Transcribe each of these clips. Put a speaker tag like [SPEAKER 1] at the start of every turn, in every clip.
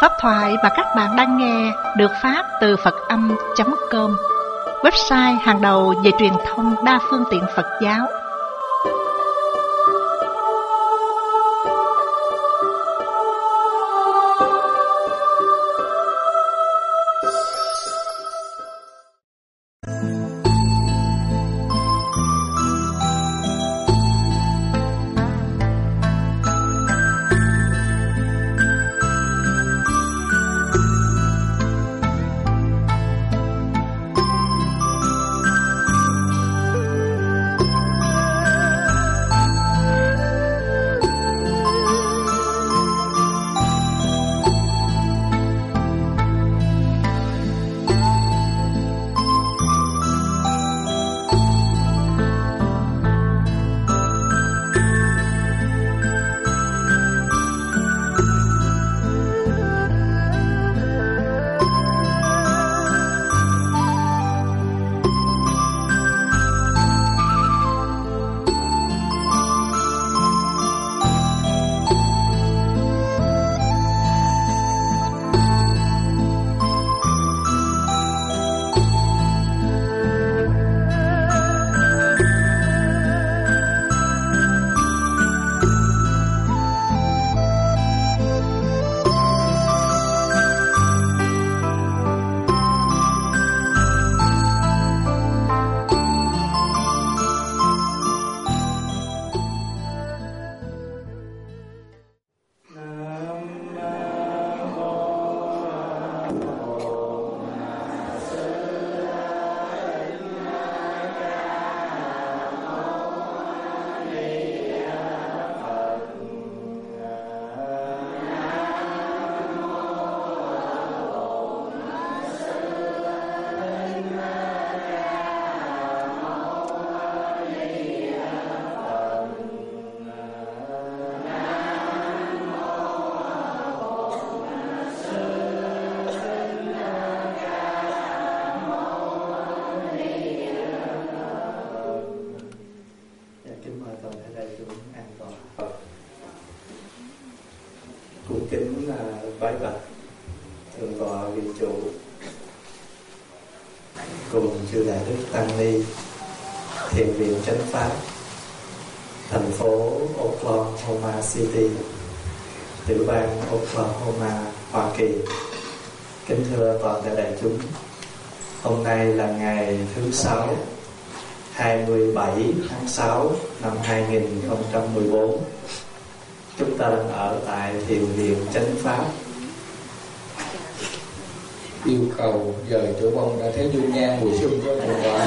[SPEAKER 1] Pháp thoại mà các bạn đang nghe được phát từ Phật-âm.com, website hàng đầu về truyền thông đa phương tiện Phật giáo.
[SPEAKER 2] bái bạch thượng tọa vị chủ cùng chư đại đức tăng ni thiền viện chánh pháp thành phố Oklahoma City, tiểu bang Oklahoma, Hoa Kỳ. Kính thưa toàn thể đại chúng, hôm nay là ngày thứ Sáu, 27 tháng 6 năm 2014. Chúng ta đang ở tại thiền viện chánh pháp.
[SPEAKER 3] Yêu cầu dời tử vong đã thấy dung nhan mùa xuân của thượng tọa.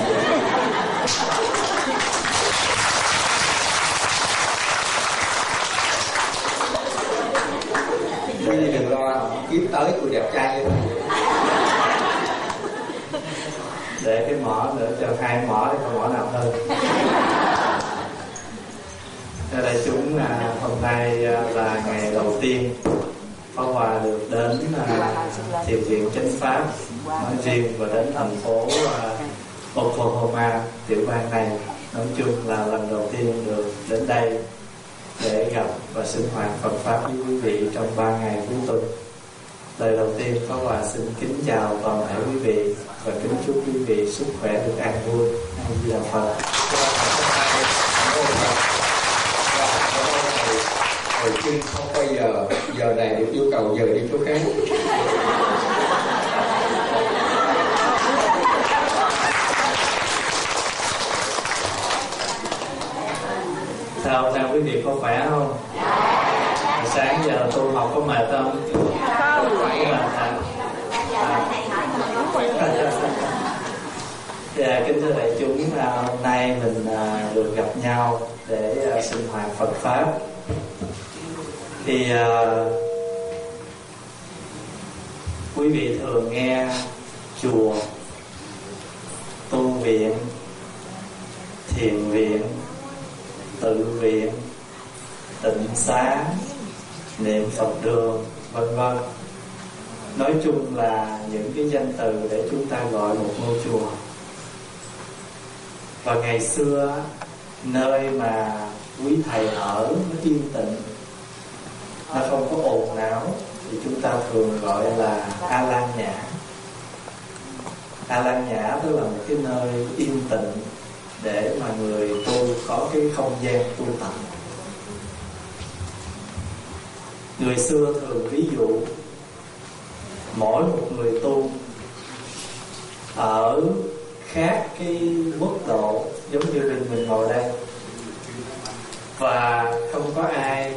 [SPEAKER 3] Quý vị đừng lo, kiếm tới tôi đẹp trai như thế.
[SPEAKER 2] Để cái mỏ nữa cho hai mỏ để không mỏ nào hơn. Thưa đại chúng, hôm nay là ngày đầu tiên Pháp Hòa được đến thiền viện chánh pháp nói riêng và đến thành phố Oklahoma, tiểu bang này nói chung là lần đầu tiên được đến đây để gặp và sinh hoạt Phật pháp với quý vị trong 3 ngày cuối tuần. Lời đầu tiên Pháp Hòa xin kính chào toàn thể quý vị và kính chúc quý vị sức khỏe được an vui. A Di Đà Phật.
[SPEAKER 3] Hồi chung không bao giờ này được yêu cầu giờ đi chỗ khác.
[SPEAKER 2] Sao quý vị có khỏe không? Sáng giờ tu học có mệt không? Không. Kính thưa đại chúng, hôm nay mình được gặp nhau để sinh hoạt Phật pháp. Thì quý vị thường nghe chùa, tu viện, thiền viện, tự viện, tịnh xá, niệm Phật đường, vân vân. Nói chung là những cái danh từ để chúng ta gọi một ngôi chùa. Và ngày xưa, nơi mà quý thầy ở nó yên tĩnh, nó không có ồn ào, thì chúng ta thường gọi là A Lan Nhã. A Lan Nhã tức là một cái nơi yên tĩnh để mà người tu có cái không gian tu tập. Người xưa thường ví dụ mỗi một người tu ở khác cái mức độ, giống như mình ngồi đây và không có ai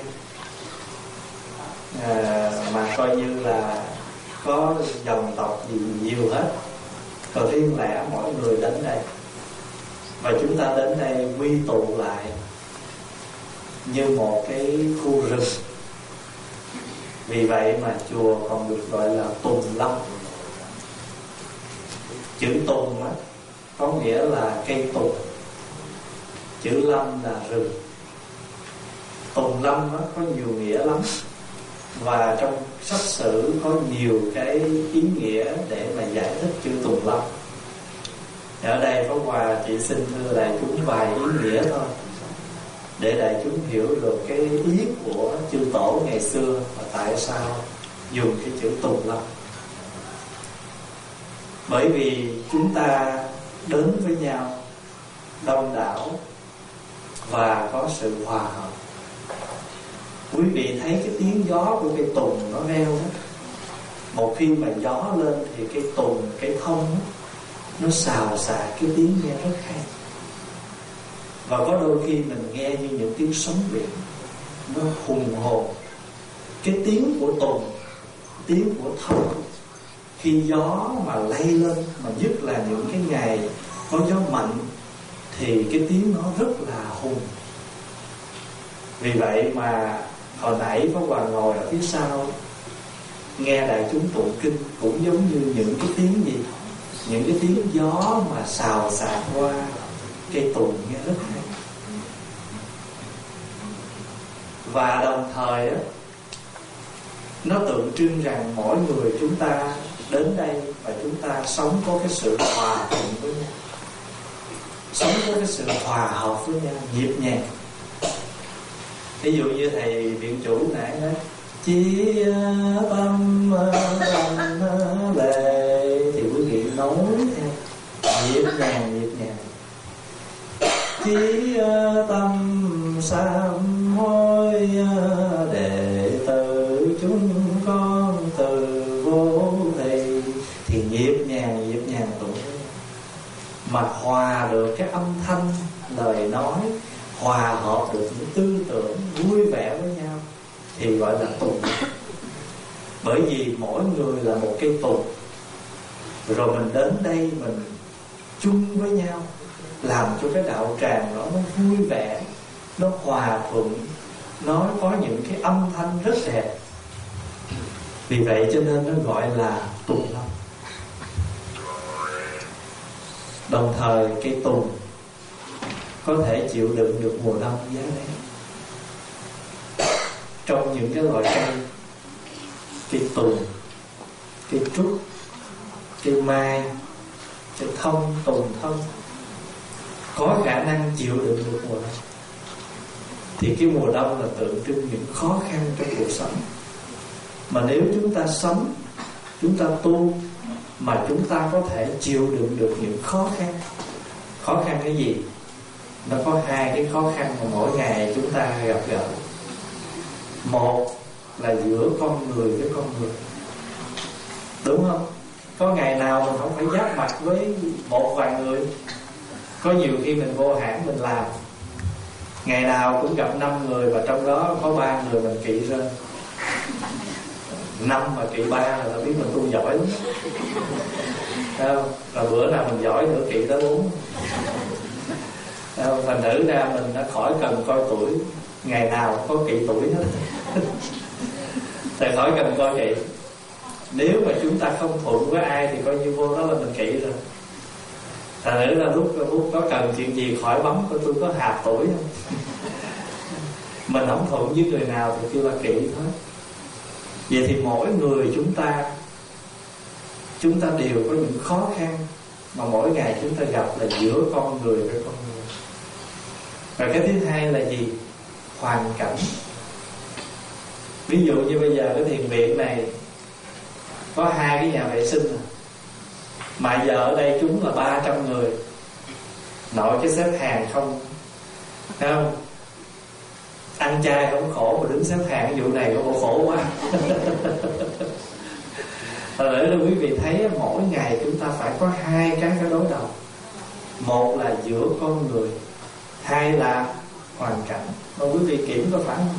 [SPEAKER 2] mà coi như là có dòng tộc gì nhiều hết, rồi riêng lẻ mỗi người đến đây và chúng ta đến đây quy tụ lại như một cái khu rừng. Vì vậy mà chùa còn được gọi là Tùng Lâm. Chữ Tùng á có nghĩa là cây tùng, chữ Lâm là rừng. Tùng Lâm á có nhiều nghĩa lắm, và trong sách sử có nhiều cái ý nghĩa để mà giải thích chữ Tùng Lâm. Ở đây Pháp Hòa chỉ xin thưa đại chúng vài ý nghĩa thôi, để đại chúng hiểu được cái ý của chư tổ ngày xưa và tại sao dùng cái chữ Tùng Lâm. Bởi vì chúng ta đến với nhau đông đảo và có sự hòa hợp. Quý vị thấy cái tiếng gió của cây tùng nó reo đó, một khi mà gió lên thì cái tùng, cái thông đó, nó xào xạc cái tiếng nghe rất hay. Và có đôi khi mình nghe như những tiếng sóng biển, nó hùng hồn. Cái tiếng của tùng, tiếng của thông, khi gió mà lay lên, mà nhất là những cái ngày có gió mạnh, thì cái tiếng nó rất là hùng. Vì vậy mà hồi nãy Pháp Hòa ngồi ở phía sau nghe đại chúng tụng kinh cũng giống như những cái tiếng gì, những cái tiếng gió mà xào xạc qua cây tùng nghe rất hay. Và đồng thời á, nó tượng trưng rằng mỗi người chúng ta đến đây và chúng ta sống có cái sự hòa thuận với nhau, sống có cái sự hòa hợp với nhau, nhịp nhàng. Ví dụ như thầy viện chủ nãy nói chí tâm lành lệ, thì quý vị nói theo nhịp nhàng, nhịp nhàng. Chí tâm sám hối, đệ tử chúng con từ vô thầy, thì nhịp nhàng tụng, mà hòa được cái âm thanh lời nói, hòa hợp được những tư tưởng vui vẻ với nhau, thì gọi là tùng. Bởi vì mỗi người là một cây tùng, rồi mình đến đây mình chung với nhau, làm cho cái đạo tràng đó nó vui vẻ, nó hòa thuận, nó có những cái âm thanh rất đẹp. Vì vậy cho nên nó gọi là tùng lâm. Đồng thời cây tùng có thể chịu đựng được mùa đông giá rét. Trong những cái loại cây, cây tùng, cây trúc, cây mai, cây thông, tùng thông, có khả năng chịu đựng được mùa đông. Thì cái mùa đông là tượng trưng những khó khăn trong cuộc sống. Mà nếu chúng ta sống, chúng ta tu, mà chúng ta có thể chịu đựng được những khó khăn. Khó khăn cái gì? Nó có hai cái khó khăn mà mỗi ngày chúng ta gặp gỡ. Một là giữa con người với con người, đúng không? Có ngày nào mình không phải giáp mặt với một vài người. Có nhiều khi mình vô hãng mình làm, ngày nào cũng gặp 5 người, và trong đó có 3 người mình kỵ rơi. 5 mà kỵ 3 là ta biết mình tu giỏi lắm. Rồi bữa nào mình giỏi nữa kỵ tới 4. Thành thử ra mình đã khỏi cần coi tuổi, ngày nào có kỵ tuổi hết. Thì khỏi cần coi kỵ. Nếu mà chúng ta không thuận với ai thì coi như vô đó là mình kỵ rồi. Thành thử ra lúc có cần chuyện gì khỏi bấm coi tôi có hạt tuổi không. Mình không thuận với người nào thì kêu là kỵ thôi. Vậy thì mỗi người chúng ta đều có những khó khăn mà mỗi ngày chúng ta gặp là giữa con người với con người. Và cái thứ hai là gì? Hoàn cảnh. Ví dụ như bây giờ cái thiền viện này có 2 cái nhà vệ sinh mà giờ ở đây chúng là 300 người, nội cái xếp hàng không, thấy không? Ăn chay không khổ mà đứng xếp hàng, cái vụ này có bộ khổ quá. Để cho quý vị thấy mỗi ngày chúng ta phải có 2 cái đối đầu. Một là giữa con người, 2 là hoàn cảnh. Mà quý vị kiểm có phải không?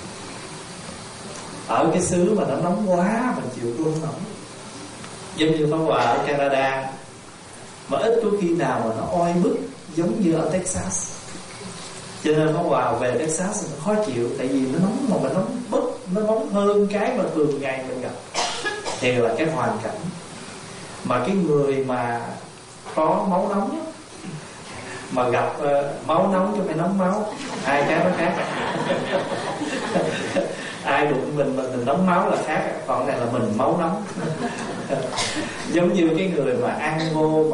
[SPEAKER 2] Ở cái xứ mà nó nóng quá mình chịu không nổi. Giống như Pháp Hòa ở Canada, mà ít có khi nào mà nó oi bức giống như ở Texas. Cho nên Pháp Hòa về Texas nó khó chịu, tại vì nó nóng mà mình nóng bức, nó nóng hơn cái mà thường ngày mình gặp. Thì là cái hoàn cảnh. Mà cái người mà có máu nóng mà gặp máu nóng chứ phải nóng máu, 2 cái nó khác. Ai đụng mình mà mình nóng máu là khác, còn này là mình máu nóng. Giống như cái người mà ăn vô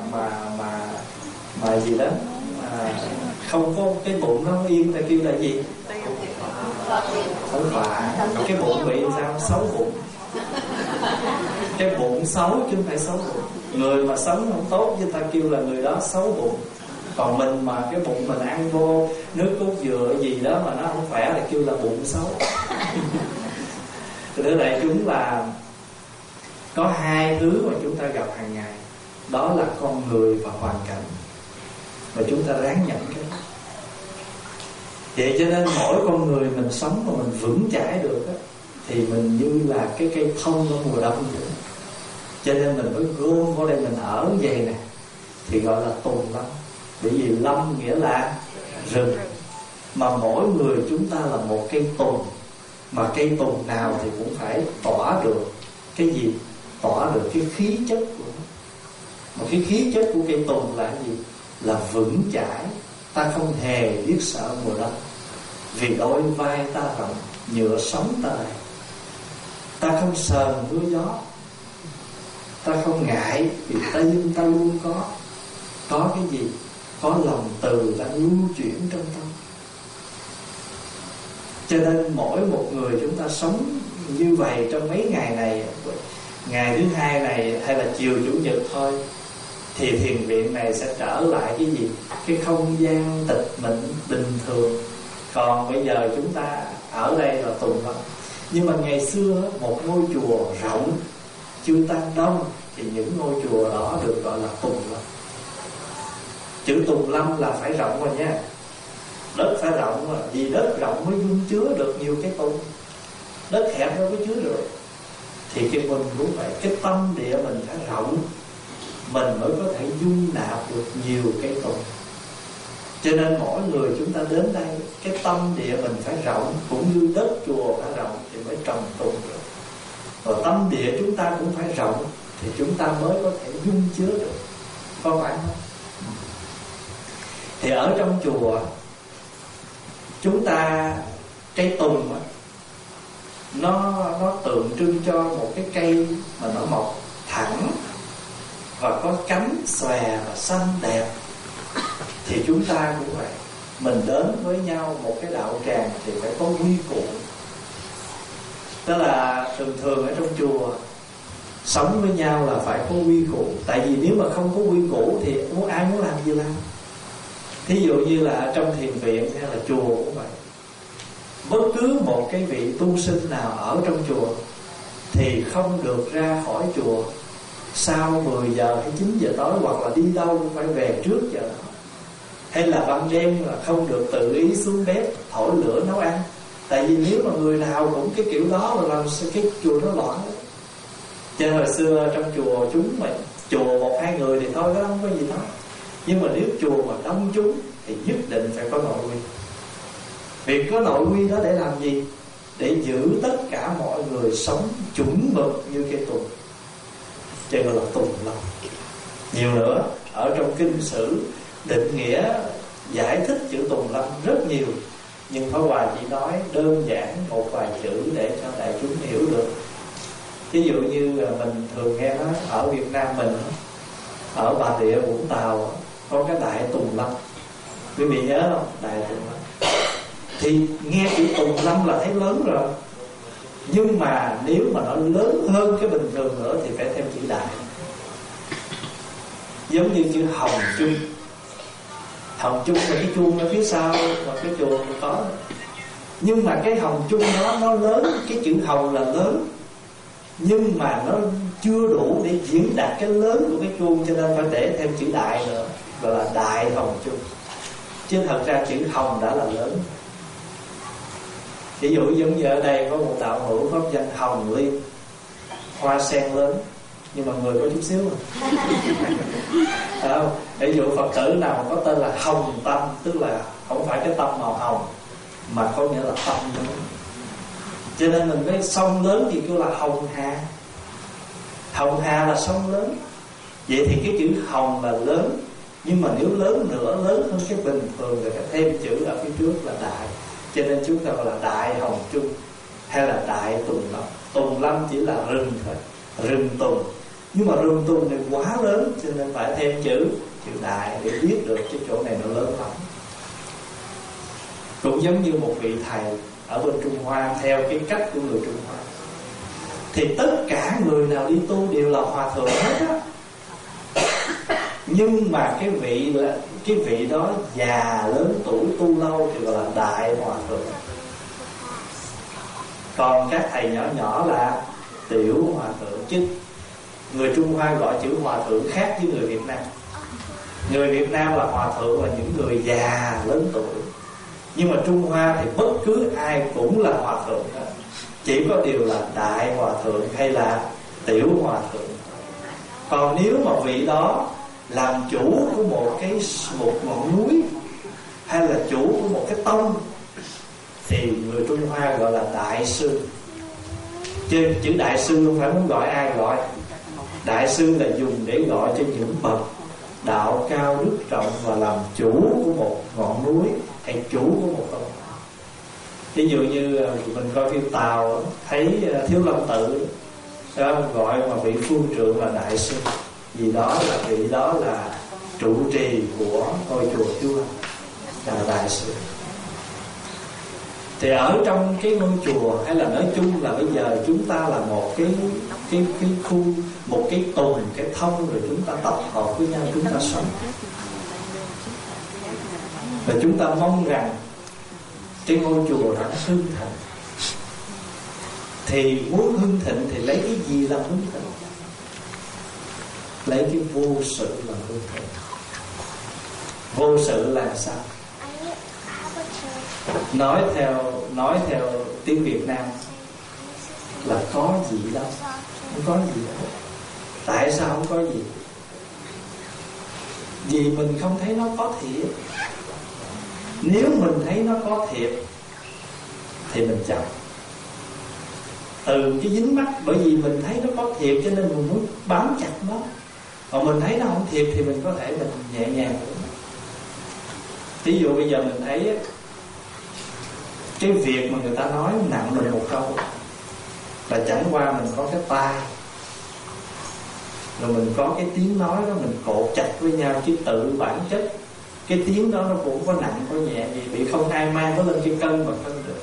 [SPEAKER 2] mà gì đó không có cái bụng nó yên, ta kêu là gì? Không phải, cái bụng bị sao? Xấu bụng. Cái bụng xấu chứ không phải xấu bụng. Người mà sống không tốt với ta kêu là người đó xấu bụng. Còn mình mà cái bụng mình ăn vô nước cốt dừa gì đó mà nó không khỏe là kêu là bụng xấu. Thưa đại chúng, là có 2 thứ mà chúng ta gặp hàng ngày, đó là con người và hoàn cảnh, và chúng ta ráng nhận cái đó. Vậy cho nên mỗi con người mình sống mà mình vững chãi được á, thì mình như là cái cây thông ở mùa đông vậy. Cho nên mình phải gom vào đây mình ở vậy nè, thì gọi là tùng lâm. Bởi vì lâm nghĩa là rừng, mà mỗi người chúng ta là một cây tùng. Mà cây tùng nào thì cũng phải tỏa được cái gì? Tỏa được cái khí chất của nó. Mà cái khí chất của cây tùng là gì? Là vững chãi. Ta không hề biết sợ mùa đông, vì đôi vai ta rộng, nhựa sống ta đầy. Ta không sờn mưa gió, ta không ngại, vì ta luôn có cái gì? Có lòng từ đang lưu chuyển trong tâm. Cho nên mỗi một người chúng ta sống như vậy trong mấy ngày này, ngày thứ 2 này hay là chiều chủ nhật thôi, thì thiền viện này sẽ trở lại cái gì? Cái không gian tịch mịch bình thường. Còn bây giờ chúng ta ở đây là tùng lâm. Nhưng mà ngày xưa một ngôi chùa rộng chưa tăng đông, thì những ngôi chùa đó được gọi là tùng lâm. Chữ tùng lâm là phải rộng rồi nha. Đất phải rộng mà, vì đất rộng mới dung chứa được nhiều cái tùng. Đất hẹp đâu có chứa được. Thì cái mình cũng vậy, cái tâm địa mình phải rộng, mình mới có thể dung nạp được nhiều cái tùng. Cho nên mỗi người chúng ta đến đây, cái tâm địa mình phải rộng, cũng như đất chùa phải rộng thì mới trồng tùng được. Và tâm địa chúng ta cũng phải rộng thì chúng ta mới có thể dung chứa được. Có phải không? Thì ở trong chùa chúng ta, cây tùng nó tượng trưng cho một cái cây mà nó mọc thẳng và có cánh xòe và xanh đẹp. Thì chúng ta cũng vậy, mình đến với nhau một cái đạo tràng thì phải có quy củ. Tức là thường ở trong chùa sống với nhau là phải có quy củ. Tại vì nếu mà không có quy củ thì ai muốn làm gì làm. Thí dụ như là trong thiền viện hay là chùa cũng vậy. Bất cứ một cái vị tu sinh nào ở trong chùa thì không được ra khỏi chùa sau 10 giờ hay 9 giờ tối, hoặc là đi đâu cũng phải về trước giờ đó. Hay là ban đêm là không được tự ý xuống bếp thổi lửa nấu ăn. Tại vì nếu mà người nào cũng cái kiểu đó mà làm sao cái chùa nó loạn. Cho nên hồi xưa trong chùa chúng mình, chùa 1-2 người thì thôi đó, không có gì hết. Nhưng mà nếu chùa mà đông chúng thì nhất định phải có nội quy. Việc có nội quy đó để làm gì? Để giữ tất cả mọi người sống chuẩn mực như cây tùng. Cho nên là tùng lâm. Nhiều nữa, ở trong kinh sử định nghĩa giải thích chữ tùng lâm rất nhiều, nhưng Pháp Hòa chỉ nói đơn giản một vài chữ để cho đại chúng hiểu được. Ví dụ như mình thường nghe nói ở Việt Nam mình, ở Bà Rịa Vũng Tàu có cái Đại Tùng Lâm. Quý vị nhớ không? Đại Tùng Lâm. Thì nghe chữ Tùng Lâm là thấy lớn rồi. Nhưng mà nếu mà nó lớn hơn cái bình thường nữa thì phải thêm chữ đại. Giống như chữ hồng chung. Hồng chung là cái chuông ở phía sau và cái chùa cũng có. Nhưng mà cái hồng chung đó nó lớn, cái chữ hồng là lớn, nhưng mà nó chưa đủ để diễn đạt cái lớn của cái chuông, cho nên phải để thêm chữ đại nữa, gọi là đại hồng chung. Chứ thật ra chữ hồng đã là lớn. Ví dụ giống như ở đây có một đạo hữu pháp danh Hồng Liên, hoa sen lớn, nhưng mà người có chút xíu mà. Ví dụ Phật tử nào có tên là Hồng Tâm, tức là không phải cái tâm màu hồng, mà có nghĩa là tâm lớn. Cho nên mình cái sông lớn thì kêu là Hồng Hà. Hồng Hà là sông lớn. Vậy thì cái chữ hồng là lớn, nhưng mà nếu lớn nữa, lớn hơn cái bình thường thì phải thêm chữ ở phía trước là đại. Cho nên chúng ta gọi là đại hồng chung, hay là đại tùng lâm. Tùng lâm chỉ là rừng thôi, rừng tùng. Nhưng mà rừng tùng này quá lớn, cho nên phải thêm chữ đại để biết được cái chỗ này nó lớn lắm. Cũng giống như một vị thầy ở bên Trung Hoa, theo cái cách của người Trung Hoa, thì tất cả người nào đi tu đều là hòa thượng hết á. Nhưng mà cái vị đó già lớn tuổi tu lâu thì gọi là đại hòa thượng. Còn các thầy nhỏ nhỏ là tiểu hòa thượng. Chứ người Trung Hoa gọi chữ hòa thượng khác với người Việt Nam. Người Việt Nam là hòa thượng là những người già lớn tuổi, nhưng mà Trung Hoa thì bất cứ ai cũng là hòa thượng hết. Chỉ có điều là đại hòa thượng hay là tiểu hòa thượng. Còn nếu mà vị đó làm chủ của một ngọn núi, hay là chủ của một cái tông, thì người Trung Hoa gọi là đại sư. Chứ chữ đại sư không phải muốn gọi ai gọi. Đại sư là dùng để gọi cho những bậc đạo cao đức trọng và làm chủ của một ngọn núi hay chủ của một tông. Ví dụ như mình coi phim Tàu, thấy Thiếu Lâm Tự gọi mà vị phương trượng là đại sư, vì đó là vị đó là trụ trì của ngôi chùa Thiếu Lâm, là đại sư. Thì ở trong cái ngôi chùa, hay là nói chung là bây giờ chúng ta là một cái khu, một cái tùng, cái thông, rồi chúng ta tập hợp với nhau, chúng ta sống. Và chúng ta mong rằng cái ngôi chùa đó hưng thịnh. Thì muốn hưng thịnh thì lấy cái gì làm hưng thịnh? Lấy cái vô sự làm hưng thịnh. Vô sự là sao? Nói theo tiếng Việt Nam là có gì đâu, không có gì đâu. Tại sao không có gì? Vì mình không thấy nó có thiệt. Nếu mình thấy nó có thiệt thì mình chậm. Từ cái dính mắt, bởi vì mình thấy nó có thiệt cho nên mình muốn bám chặt nó. Còn mình thấy nó không thiệt thì mình có thể mình nhẹ nhàng. Ví dụ bây giờ mình thấy cái việc mà người ta nói nặng mình một câu, là chẳng qua mình có cái tai, rồi mình có cái tiếng nói đó, mình cột chặt với nhau, chứ tự bản chất cái tiếng đó nó cũng có nặng có nhẹ gì, vì không ai mang nó lên cái cân mà cân được.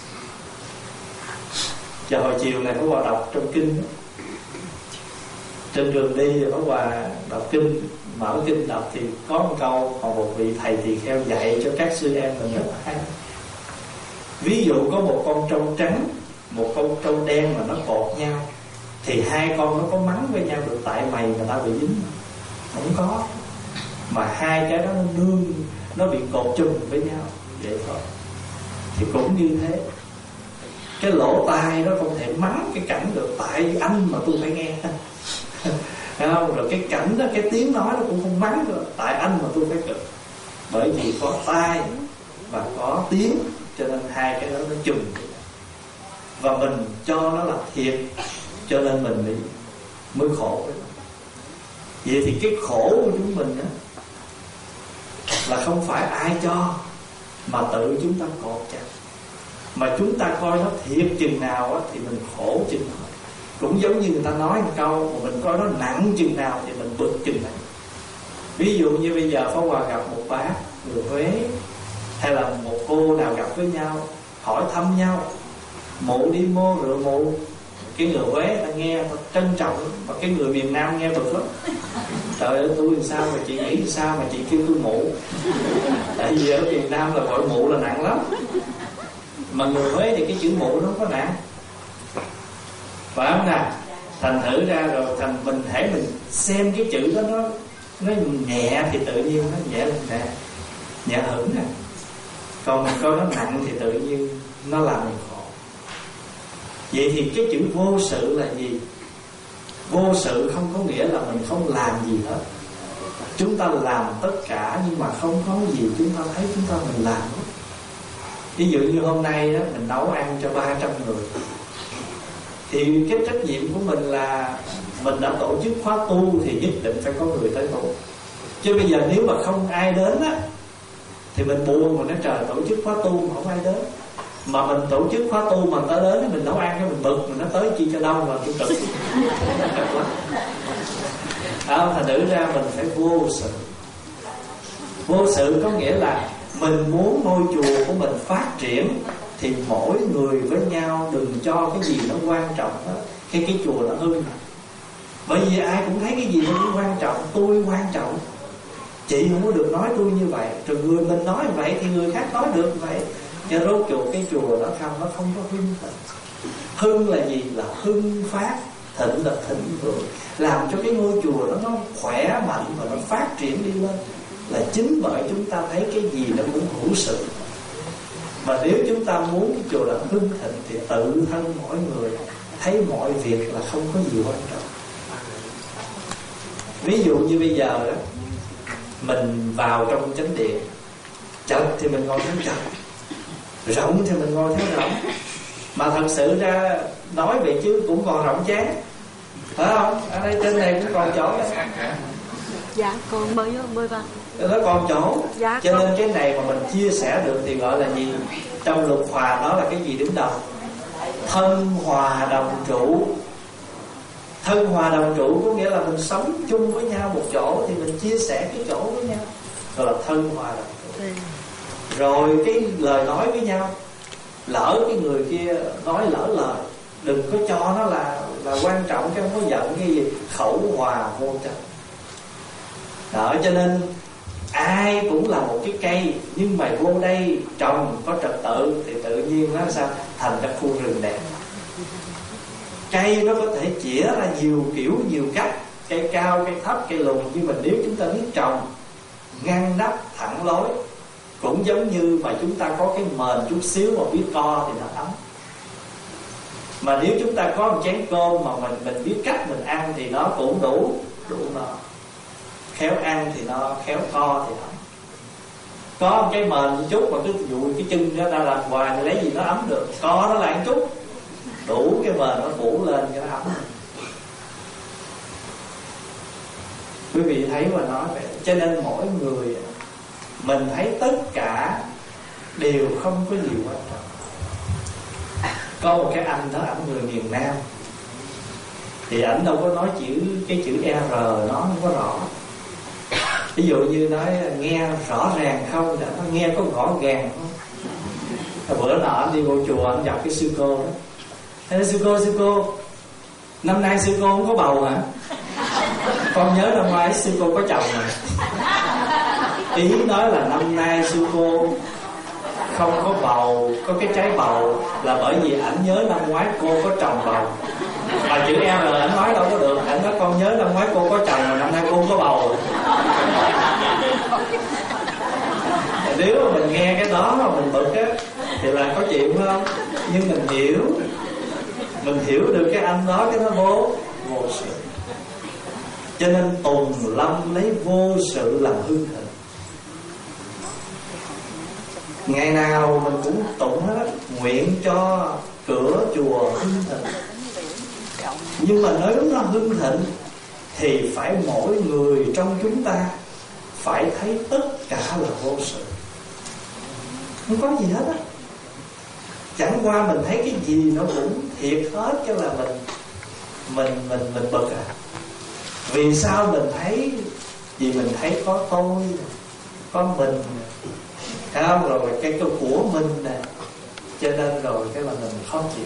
[SPEAKER 2] Giờ hồi chiều này Pháp Hòa đọc trong kinh đó. Trên đường đi Pháp Hòa đọc kinh, mở kinh đọc thì có một câu, còn một vị thầy tỳ kheo dạy cho các sư em mình rất hay. Ví dụ có một con trâu trắng, một con trâu đen mà nó cột nhau, thì hai con nó có mắng với nhau được tại mày người ta bị dính? Không có. Mà hai cái đó nó nương, nó bị cột chung với nhau vậy thôi. Thì cũng như thế, cái lỗ tai nó không thể mắng cái cảnh được, tại anh mà tôi phải nghe. Không? Rồi cái cảnh đó, cái tiếng nói nó cũng không mắng được, tại anh mà tôi phải cực. Bởi vì có tai và có tiếng, cho nên hai cái đó nó chùm. Và mình cho nó là thiệt, cho nên mình mới khổ. Vậy thì cái khổ của chúng mình đó là không phải ai cho, mà tự chúng ta cột chặt. Mà chúng ta coi nó thiệt chừng nào thì mình khổ chừng nào. Cũng giống như người ta nói một câu, mà mình coi nó nặng chừng nào thì mình bực chừng nào. Ví dụ như bây giờ Pháp Hòa gặp một bác người Huế, hay là một cô nào gặp với nhau, hỏi thăm nhau, Mụ đi mua rượu mụ, cái người Huế ta nghe ta trân trọng, và cái người miền Nam nghe bực lắm. Trời ơi, tôi làm sao mà chị nghĩ sao mà chị kêu tôi mụ? Tại vì ở miền Nam là gọi mụ là nặng lắm, mà người Huế thì cái chữ mụ nó có nặng, phải không nào? Thành thử ra rồi thành mình hãy mình xem cái chữ đó nó nhẹ thì tự nhiên nó nhẹ lên nè, nhẹ hững nè. Còn mình coi nó nặng thì tự nhiên nó làm mình khổ. Vậy thì cái chữ vô sự là gì? Vô sự không có nghĩa là mình không làm gì hết. Chúng ta làm tất cả nhưng mà không có gì chúng ta thấy chúng ta mình làm. Ví dụ như hôm nay đó, mình nấu ăn cho 300 người, thì cái trách nhiệm của mình là mình đã tổ chức khóa tu thì nhất định phải có người tới tu. Chứ bây giờ nếu mà không ai đến á thì mình buồn, mình nói trời tổ chức khóa tu mà không ai đến. Mà mình tổ chức khóa tu mà tới đến mình nấu ăn cái mình bực, mình nói tới chi cho đông mà tôi cực. Thành thử ra mình phải vô sự. Vô sự có nghĩa là mình muốn ngôi chùa của mình phát triển thì mỗi người với nhau đừng cho cái gì nó quan trọng đó, cái chùa nó hư. Bởi vì ai cũng thấy cái gì nó cũng quan trọng. Tôi quan trọng, chị không có được nói tôi như vậy. Rồi người mình nói vậy thì người khác nói được vậy. Cho rốt chùa cái chùa đó nó không có hưng thịnh. Hưng là gì? Là hưng phát. Thịnh là thịnh vượng, làm cho cái ngôi chùa đó nó khỏe mạnh và nó phát triển đi lên. Là chính bởi chúng ta thấy cái gì nó cũng hữu sự. Mà nếu chúng ta muốn cái chùa đó hưng thịnh thì tự thân mỗi người thấy mọi việc là không có gì quan trọng. Ví dụ như bây giờ đó, mình vào trong chánh điện, chật thì mình ngồi theo chật, rộng thì mình ngồi theo rộng. Mà thật sự ra nói vậy chứ cũng còn rộng chán, phải không? Ở đây trên này cũng còn chỗ đó.
[SPEAKER 4] Dạ con mới vào.
[SPEAKER 2] Nó còn chỗ.
[SPEAKER 4] Dạ,
[SPEAKER 2] cho nên cái này mà mình chia sẻ được thì gọi là gì? Trong luật hòa đó là cái gì đứng đầu? Thân hòa đồng trụ. Thân hòa đồng trụ có nghĩa là mình sống chung với nhau một chỗ thì mình chia sẻ cái chỗ với nhau, gọi là thân hòa đồng trụ. Rồi cái lời nói với nhau, lỡ cái người kia nói lỡ lời, đừng có cho nó là quan trọng, cái không có giận cái gì. Khẩu hòa vô trần đó. Cho nên ai cũng là một cái cây, nhưng mà vô đây trồng có trật tự thì tự nhiên nó sao thành ra khu rừng đẹp. Cây nó có thể chĩa ra nhiều kiểu nhiều cách, cây cao, cây thấp, cây lùn, nhưng mà nếu chúng ta biết trồng ngăn nắp thẳng lối, cũng giống như mà chúng ta có cái mền chút xíu mà biết co thì nó ấm. Mà nếu chúng ta có một chén cơm mà mình biết cách mình ăn thì nó cũng đủ nó khéo ăn thì nó khéo co thì nó có một cái mền một chút mà cứ dụi cái chân nó ra làm hoài thì lấy gì nó ấm được. Co nó lại một chút, đủ cái mền nó phủ lên cho nó ấm. Quý vị thấy mà nói vậy. Cho nên mỗi người mình thấy tất cả đều không có gì quan trọng. Có một cái anh đó, ảnh người miền Nam, thì ảnh đâu có nói cái chữ R nó không có rõ. Ví dụ như nói nghe rõ ràng không, nó nghe có rõ ràng không. Bữa nọ anh đi vô chùa, anh gặp cái sư cô đó. Thế sư cô, năm nay sư cô không có bầu hả? Con nhớ năm ngoái sư cô có chồng rồi. Ý nói là năm nay sư cô không có bầu, có cái trái bầu là bởi vì ảnh nhớ năm ngoái cô có chồng bầu. Mà chữ R ảnh nói đâu có được. Ảnh nói con nhớ năm ngoái cô có chồng mà năm nay cô không có bầu. Nếu mà mình nghe cái đó mà mình bực á thì là có chuyện phải không? Nhưng mình hiểu được cái anh đó, cái nó vô sự. Cho nên Tùng Lâm lấy vô sự làm hưng thịnh. Ngày nào mình cũng tụng hết, nguyện cho cửa chùa hưng thịnh. Nhưng mà nếu nó hưng thịnh thì phải mỗi người trong chúng ta phải thấy tất cả là vô sự, không có gì hết á. Chẳng qua mình thấy cái gì nó cũng thiệt hết, cái là mình bực à. Vì sao mình thấy? Vì mình thấy có tôi, có mình, thấy không? Rồi cái của mình nè. cho nên rồi cái là mình khó chịu.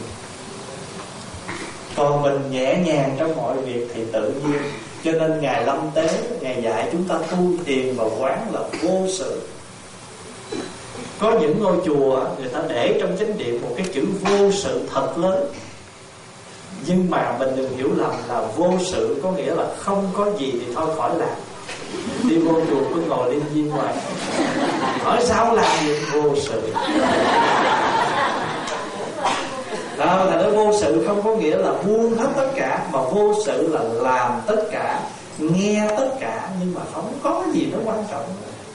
[SPEAKER 2] Còn mình nhẹ nhàng trong mọi việc thì tự nhiên. Cho nên Ngài Lâm Tế, Ngài dạy chúng ta tu thiền và quán là vô sự. Có những ngôi chùa người ta để trong chánh điện một cái chữ vô sự thật lớn, nhưng mà mình đừng hiểu lầm là vô sự có nghĩa là không có gì thì thôi khỏi làm. Đi vô chùa cứ ngồi liên viên hoài, hỏi sao làm gì vô sự. Thành ra vô sự không có nghĩa là buông hết tất cả, mà vô sự là làm tất cả, nghe tất cả, nhưng mà không có gì nó quan trọng.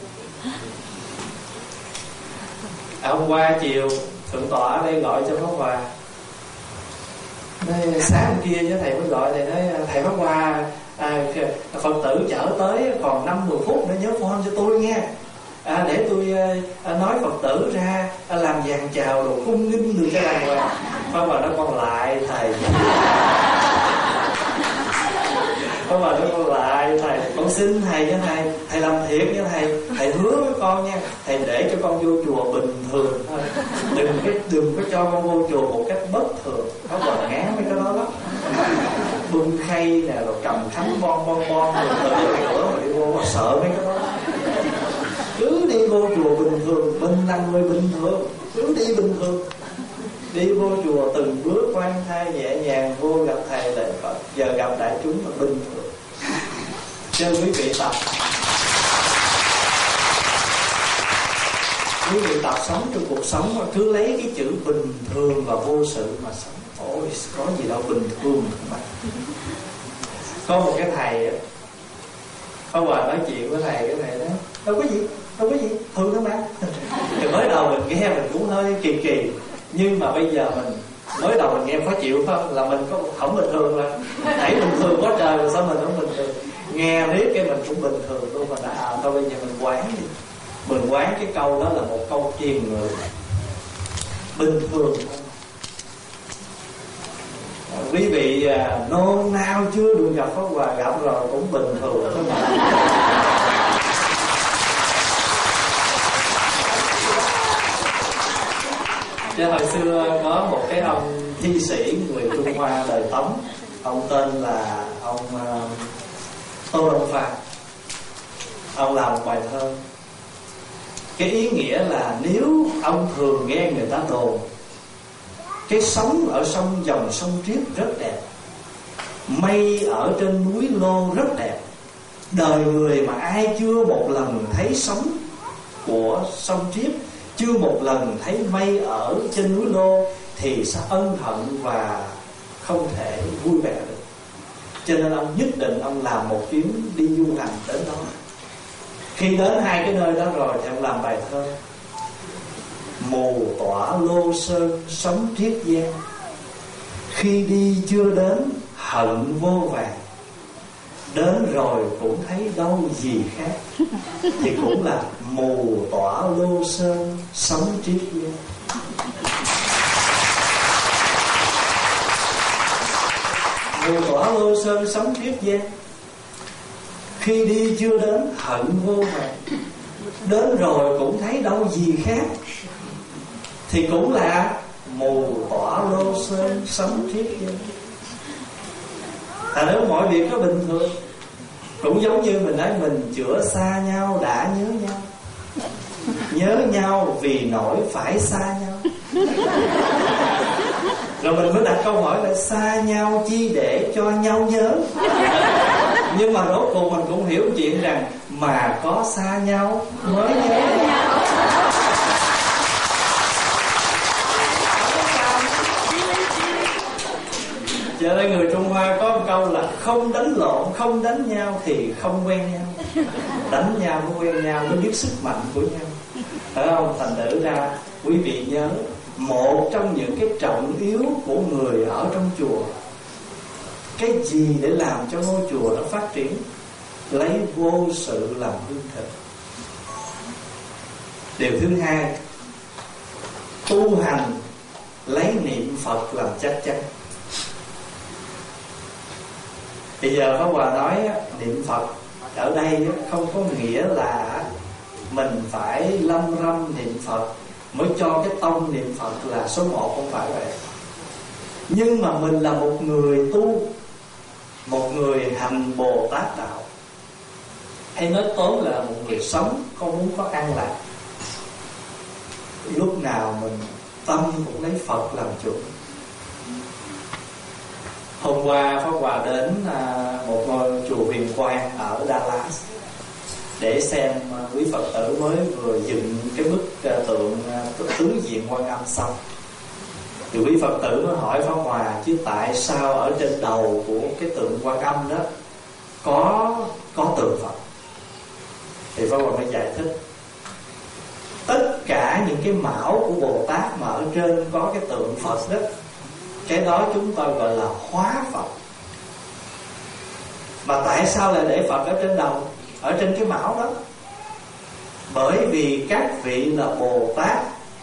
[SPEAKER 2] Hôm qua chiều thượng tọa ở đây gọi cho Pháp Hòa. Nói, sáng hôm kia với thầy mới gọi, thầy nói thầy Pháp Hòa, Phật tử chở tới còn 5-10 phút nữa nhớ phone cho tôi nghe, để tôi nói Phật tử ra làm vàng chào đồ cung nghinh được cho đàng hoàng. Pháp Hòa nói con lại thầy. Pháp Hòa nói con lại thầy, con xin thầy với thầy làm thiệt với thầy hứa với con nha, thầy để cho con vô chùa bình thường thôi, đừng có cho con vô chùa một cách bất thường. Pháp Hòa ngán mấy cái đó lắm, bưng khay nè, rồi cầm khánh bon rồi tự cửa mà đi vô, sợ mấy cái đó. Cứ đi vô chùa bình thường, mình là người bình thường, cứ đi bình thường. Đi vô chùa từng bước khoan thai nhẹ nhàng, vô gặp thầy lễ Phật, giờ gặp đại chúng là bình thường. Cho quý vị tập, quý vị tập sống trong cuộc sống mà cứ lấy cái chữ bình thường và vô sự mà sống. Ôi, có gì đâu bình thường mà. Có một cái thầy, Pháp Hòa nói chuyện với thầy, cái thầy nói đâu có gì, thường thôi mà. Thì mới đầu mình nghe mình cũng hơi kỳ kỳ, nhưng mà bây giờ mình mới đầu mình nghe khó chịu không, là mình có không bình thường là thấy bình thường quá trời, rồi sao mình không bình thường. Nghe riết cái mình cũng bình thường luôn, mà thôi bây giờ mình quán đi. Mình quán cái câu đó là một câu kiềm ngự, bình thường. Quý vị nôn nao chưa được gặp Pháp Hòa, gặp rồi cũng bình thường thôi mà. Chứ hồi xưa có một cái ông thi sĩ người Trung Hoa đời Tống, ông tên là ông Tô Đông Pha. Ông làm một bài thơ, cái ý nghĩa là nếu ông thường nghe người ta đồn cái sóng ở dòng sông Triết rất đẹp, mây ở trên núi Lô rất đẹp, đời người mà ai chưa một lần thấy sóng của sông Triết, chưa một lần thấy mây ở trên núi Lô thì sẽ ân hận và không thể vui vẻ được. Cho nên ông nhất định ông làm một chuyến đi du hành đến đó. Khi đến hai cái nơi đó rồi thì ông làm bài thơ: mù tỏa Lô Sơn sóng Triết Giang, khi đi chưa đến hận vô vàng, đến rồi cũng thấy đâu gì khác, thì cũng là mù tỏa Lô Sơn sóng Triết Giang. Mù tỏa Lô Sơn sóng Triết Giang, khi đi chưa đến hận vô vàng, đến rồi cũng thấy đâu gì khác, thì cũng là mù tỏa Lô Sơn sóng Triết Giang. Nếu mọi việc có bình thường, cũng giống như mình nói mình chữa xa nhau đã nhớ nhau, nhớ nhau vì nỗi phải xa nhau. Rồi mình mới đặt câu hỏi là xa nhau chi để cho nhau nhớ. Nhưng mà rốt cuộc mình cũng hiểu chuyện rằng mà có xa nhau mới nhớ nhau. Cho nên người Trung Hoa có một câu là không đánh lộn, không đánh nhau thì không quen nhau. Đánh nhau mới quen nhau, mới biết sức mạnh của nhau. Phải không? Thành thử ra quý vị nhớ, một trong những cái trọng yếu của người ở trong chùa, cái gì để làm cho ngôi chùa nó phát triển? Lấy vô sự làm hương thực. Điều thứ hai, tu hành lấy niệm Phật làm chắc chắn. Bây giờ Pháp Hòa nói niệm Phật ở đây không có nghĩa là mình phải lâm râm niệm Phật mới cho cái tông niệm Phật là số 1, không phải vậy. Nhưng mà mình là một người tu, một người hành Bồ Tát đạo, hay nói tóm là một người sống không muốn có an lạc, lúc nào mình tâm cũng lấy Phật làm chủ. Hôm qua Pháp Hòa đến một ngôi chùa Huyền Quang ở Dallas để xem quý Phật tử mới vừa dựng cái bức tượng tứ diện Quan Âm xong. Thì quý Phật tử mới hỏi Pháp Hòa, chứ tại sao ở trên đầu của cái tượng Quan Âm đó có tượng Phật? Thì Pháp Hòa mới giải thích, tất cả những cái mão của Bồ Tát mà ở trên có cái tượng Phật đó, cái đó chúng tôi gọi là hóa Phật. Mà tại sao lại để Phật ở trên đầu, ở trên cái mão đó? Bởi vì các vị là Bồ Tát,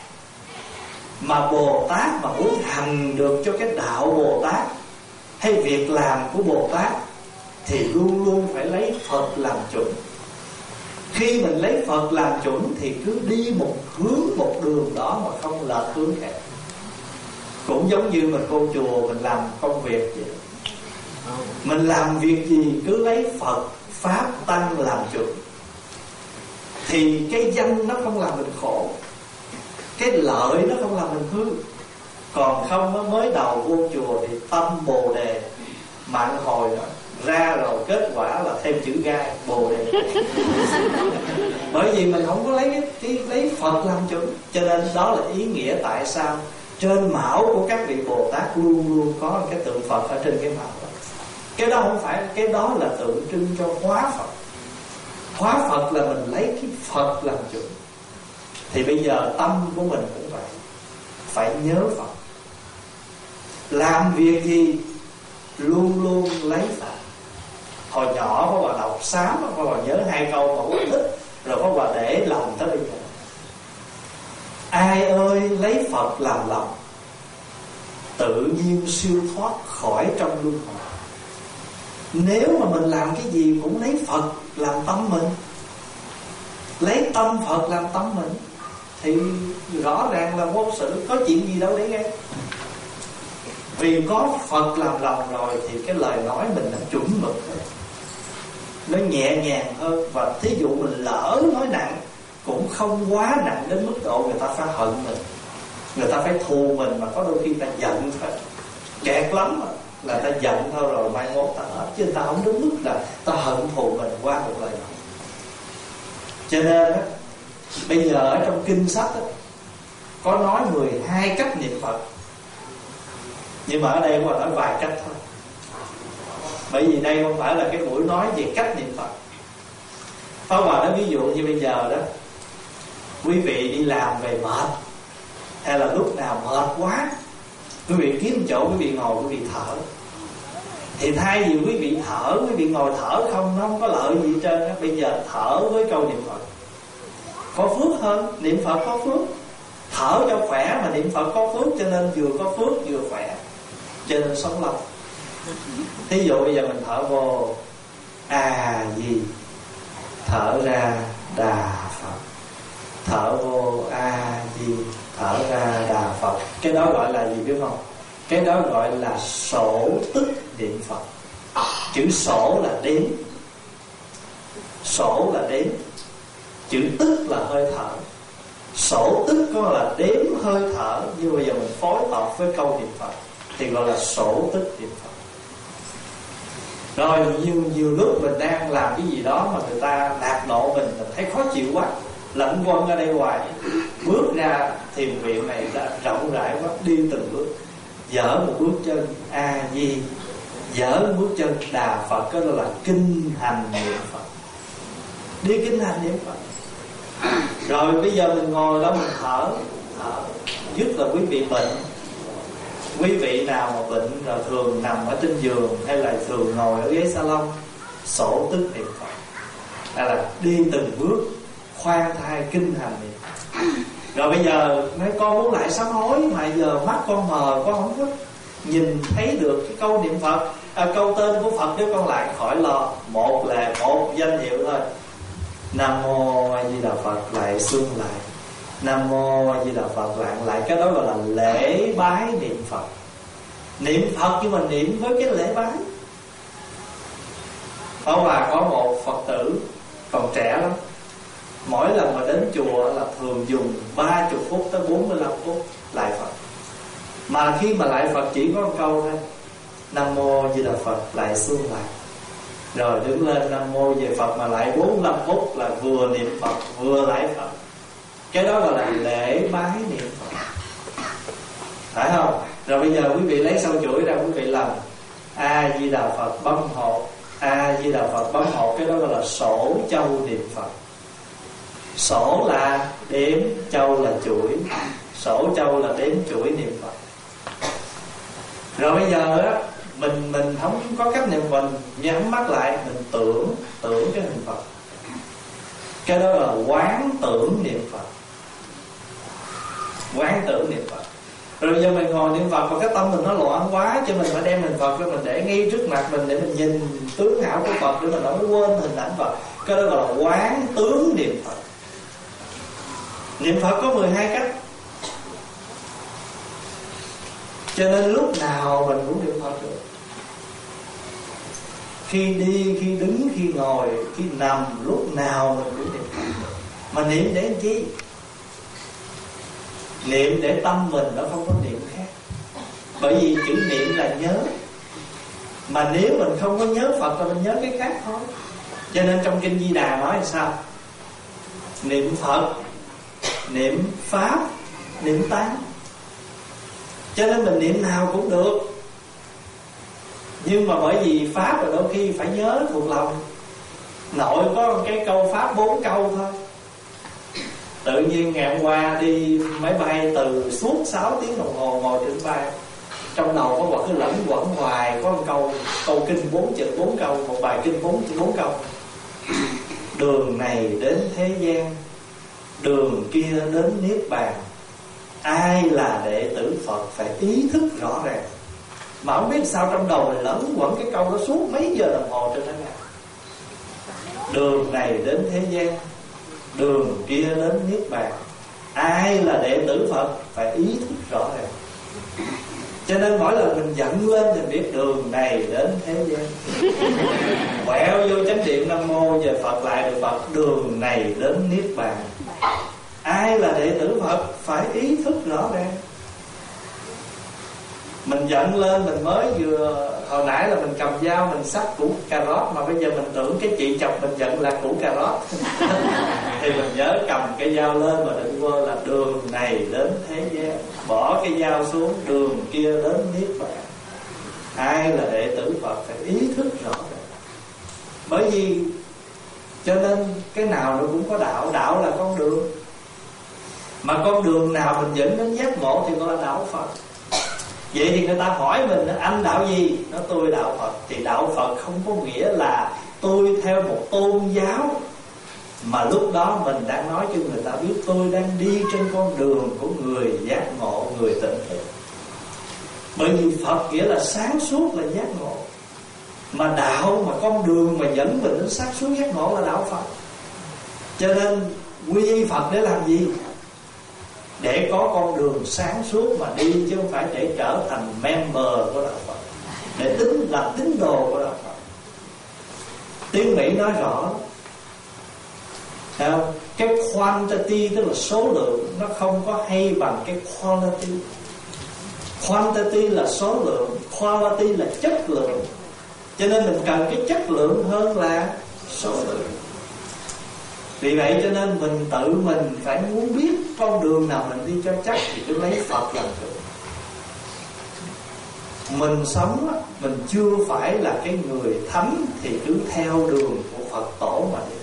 [SPEAKER 2] mà Bồ Tát mà muốn hành được cho cái đạo Bồ Tát hay việc làm của Bồ Tát thì luôn luôn phải lấy Phật làm chuẩn. Khi mình lấy Phật làm chuẩn thì cứ đi một hướng, một đường đó mà không lệch hướng khác. Cũng giống như mình vô chùa mình làm công việc vậy. Mình làm việc gì cứ lấy Phật, Pháp, Tăng làm chuẩn, thì cái danh nó không làm mình khổ, cái lợi nó không làm mình hư. Còn không mới đầu vô chùa thì tâm Bồ Đề mạng hồi đó, ra rồi kết quả là thêm chữ gai Bồ Đề. Bởi vì mình không có lấy Phật làm chuẩn. Cho nên đó là ý nghĩa tại sao trên mão của các vị Bồ Tát luôn luôn có cái tượng Phật ở trên cái mão đó. Cái đó không phải, cái đó là tượng trưng cho hóa Phật. Hóa Phật là mình lấy cái Phật làm chuẩn. Thì bây giờ tâm của mình cũng vậy, phải nhớ Phật. Làm việc gì luôn luôn lấy Phật. Hồi nhỏ có bà đọc sám, có bà nhớ 2 câu mà quá thích, rồi có bà để lòng tới bây giờ. Ai ơi lấy Phật làm lòng, tự nhiên siêu thoát khỏi trong luân hồi. Nếu mà mình làm cái gì cũng lấy Phật làm tâm mình, lấy tâm Phật làm tâm mình, thì rõ ràng là vô sự, có chuyện gì đâu để nghe. Vì có Phật làm lòng rồi thì cái lời nói mình nó chuẩn mực hơn, nó nhẹ nhàng hơn. Và thí dụ mình lỡ nói nặng cũng không quá nặng đến mức độ người ta phải hận mình, người ta phải thù mình, mà có đôi khi ta giận thôi, kẹt lắm là ta giận thôi, rồi mai mốt ta hết. Chứ ta không đến mức là ta hận thù mình qua một lời nói. Cho nên á, bây giờ ở trong kinh sách á, có nói 12 cách niệm Phật, nhưng mà ở đây có nói vài cách thôi. Bởi vì đây không phải là cái buổi nói về cách niệm Phật. Pháp Hòa nói ví dụ như bây giờ đó, quý vị đi làm về mệt, hay là lúc nào mệt quá, quý vị kiếm chỗ quý vị ngồi, quý vị thở. Thì thay vì quý vị thở, quý vị ngồi thở không, nó không có lợi gì hết trơn á. Bây giờ thở với câu niệm Phật có phước hơn. Niệm Phật có phước, thở cho khỏe mà niệm Phật có phước, cho nên vừa có phước vừa khỏe, cho nên sống lâu. Thí dụ bây giờ mình thở vô A Di, thở ra Đà Phật, thở vô A Di, thở ra Đà Phật. Cái đó gọi là gì biết không? Cái đó gọi là sổ tức niệm Phật. Chữ sổ là đếm, sổ là đếm, chữ tức là hơi thở. Sổ tức có là đếm hơi thở, nhưng bây giờ mình phối hợp với câu niệm Phật thì gọi là sổ tức niệm Phật. Rồi nhiều lúc mình đang làm cái gì đó mà người ta nạt nộ mình thấy khó chịu quá, lạnh quăng ở đây hoài, bước ra thiền viện này đã rộng rãi quá, đi từng bước, dở một bước chân A Di, dở một bước chân Đà Phật, cái đó là kinh hành niệm Phật. Đi kinh hành niệm Phật. Rồi bây giờ mình ngồi đó mình thở. Nhất là quý vị bệnh, quý vị nào mà bệnh rồi thường nằm ở trên giường hay là thường ngồi ở ghế salon, sổ tức niệm Phật, hay là đi từng bước khoan thai kinh hành niệm. Rồi bây giờ nói con muốn lại sám hối, mà giờ mắt con mờ, con không có nhìn thấy được cái câu niệm Phật, câu tên của Phật, nếu con lại khỏi lo. Một là một danh hiệu thôi, Nam Mô A Di Đà Phật, lại xuân lại. Nam Mô A Di Đà Phật lại, cái đó gọi là lễ bái niệm Phật. Niệm Phật nhưng mà niệm với cái lễ bái. Pháp Hòa có một Phật tử còn trẻ lắm, mỗi lần mà đến chùa là thường dùng 30 phút tới 45 phút lại Phật. Mà khi mà lại Phật chỉ có một câu thôi: Nam Mô A Di Đà Phật, lại xuống lại. Rồi đứng lên Nam Mô về Phật, mà lại 45 phút là vừa niệm Phật vừa lại Phật. Cái đó gọi là lễ bái niệm Phật, phải không? Rồi bây giờ quý vị lấy sâu chuỗi ra, quý vị làm A Di Đà Phật bấm hộ, A Di Đà Phật bấm hộ. Cái đó gọi là sổ châu niệm Phật. Sổ là đếm, châu là chuỗi. Sổ châu là đếm chuỗi niệm Phật. Rồi bây giờ á, mình không có cách niệm, mình nhắm mắt lại, mình tưởng cái hình Phật. Cái đó là quán tưởng niệm Phật. Quán tưởng niệm Phật. Rồi bây giờ mình ngồi niệm Phật mà cái tâm mình nó loạn quá, cho mình phải đem hình Phật ra mình để ngay trước mặt mình, để mình nhìn tướng hảo của Phật, để mình không quên hình ảnh Phật. Cái đó gọi là quán tướng niệm Phật. Niệm Phật có 12 cách, cho nên lúc nào mình cũng niệm Phật được. Khi đi, khi đứng, khi ngồi, khi nằm, lúc nào mình cũng niệm Phật được. Mà niệm để làm chi? Niệm để tâm mình nó không có niệm khác. Bởi vì chữ niệm là nhớ. Mà nếu mình không có nhớ Phật là mình nhớ cái khác thôi. Cho nên trong Kinh Di Đà nói là sao? Niệm Phật, niệm Pháp, niệm Tán. Cho nên mình niệm nào cũng được. Nhưng mà bởi vì Pháp là đôi khi phải nhớ thuộc lòng. Nội có cái câu Pháp 4 câu thôi. Tự nhiên ngày hôm qua đi máy bay từ suốt 6 tiếng đồng hồ ngồi trên bay, trong đầu có một cái lẫn quẩn hoài, có một câu kinh 4 câu, một bài kinh 4 câu. Đường này đến thế gian, đường kia đến niết bàn. Ai là đệ tử Phật phải ý thức rõ ràng. Mà không biết sao trong đầu mình lẫn quẩn cái câu đó suốt mấy giờ đồng hồ trên đó nghe. Đường này đến thế gian, đường kia đến niết bàn. Ai là đệ tử Phật phải ý thức rõ ràng. Cho nên mỗi lần mình giận lên thì biết đường này đến thế gian. Quẹo vô chánh điện Nam Mô về Phật lại được Phật, đường này đến niết bàn. Ai là đệ tử Phật phải ý thức rõ ràng. Mình giận lên, mình mới vừa hồi nãy là mình cầm dao mình xắt củ cà rốt, mà bây giờ mình tưởng cái chị chồng mình giận là củ cà rốt thì mình nhớ cầm cái dao lên mà đừng quên là đường này đến thế gian. Bỏ cái dao xuống, đường kia đến niết bàn. Ai là đệ tử Phật phải ý thức rõ ràng. Bởi vì cho nên cái nào nó cũng có đạo. Đạo là con đường. Mà con đường nào mình dẫn đến giác ngộ thì gọi là đạo Phật. Vậy thì người ta hỏi mình, anh đạo gì? Nó tôi đạo Phật. Thì đạo Phật không có nghĩa là tôi theo một tôn giáo, mà lúc đó mình đang nói cho người ta biết tôi đang đi trên con đường của người giác ngộ, người tịnh thiện. Bởi vì Phật nghĩa là sáng suốt, là giác ngộ. Mà đạo mà con đường mà dẫn mình đến sáng suốt giác ngộ là đạo Phật. Cho nên quy y Phật để làm gì? Để có con đường sáng suốt mà đi, chứ không phải để trở thành member của đạo Phật, để làm tín đồ của đạo Phật. Tiếng Mỹ nói rõ, thấy không? Cái quantity tức là số lượng, nó không có hay bằng cái quality. Quantity là số lượng, quality là chất lượng. Cho nên mình cần cái chất lượng hơn là số lượng. Vì vậy cho nên mình tự mình phải muốn biết con đường nào mình đi cho chắc thì cứ lấy Phật làm được. Mình sống mình chưa phải là cái người thánh thì cứ theo đường của Phật tổ mà đi.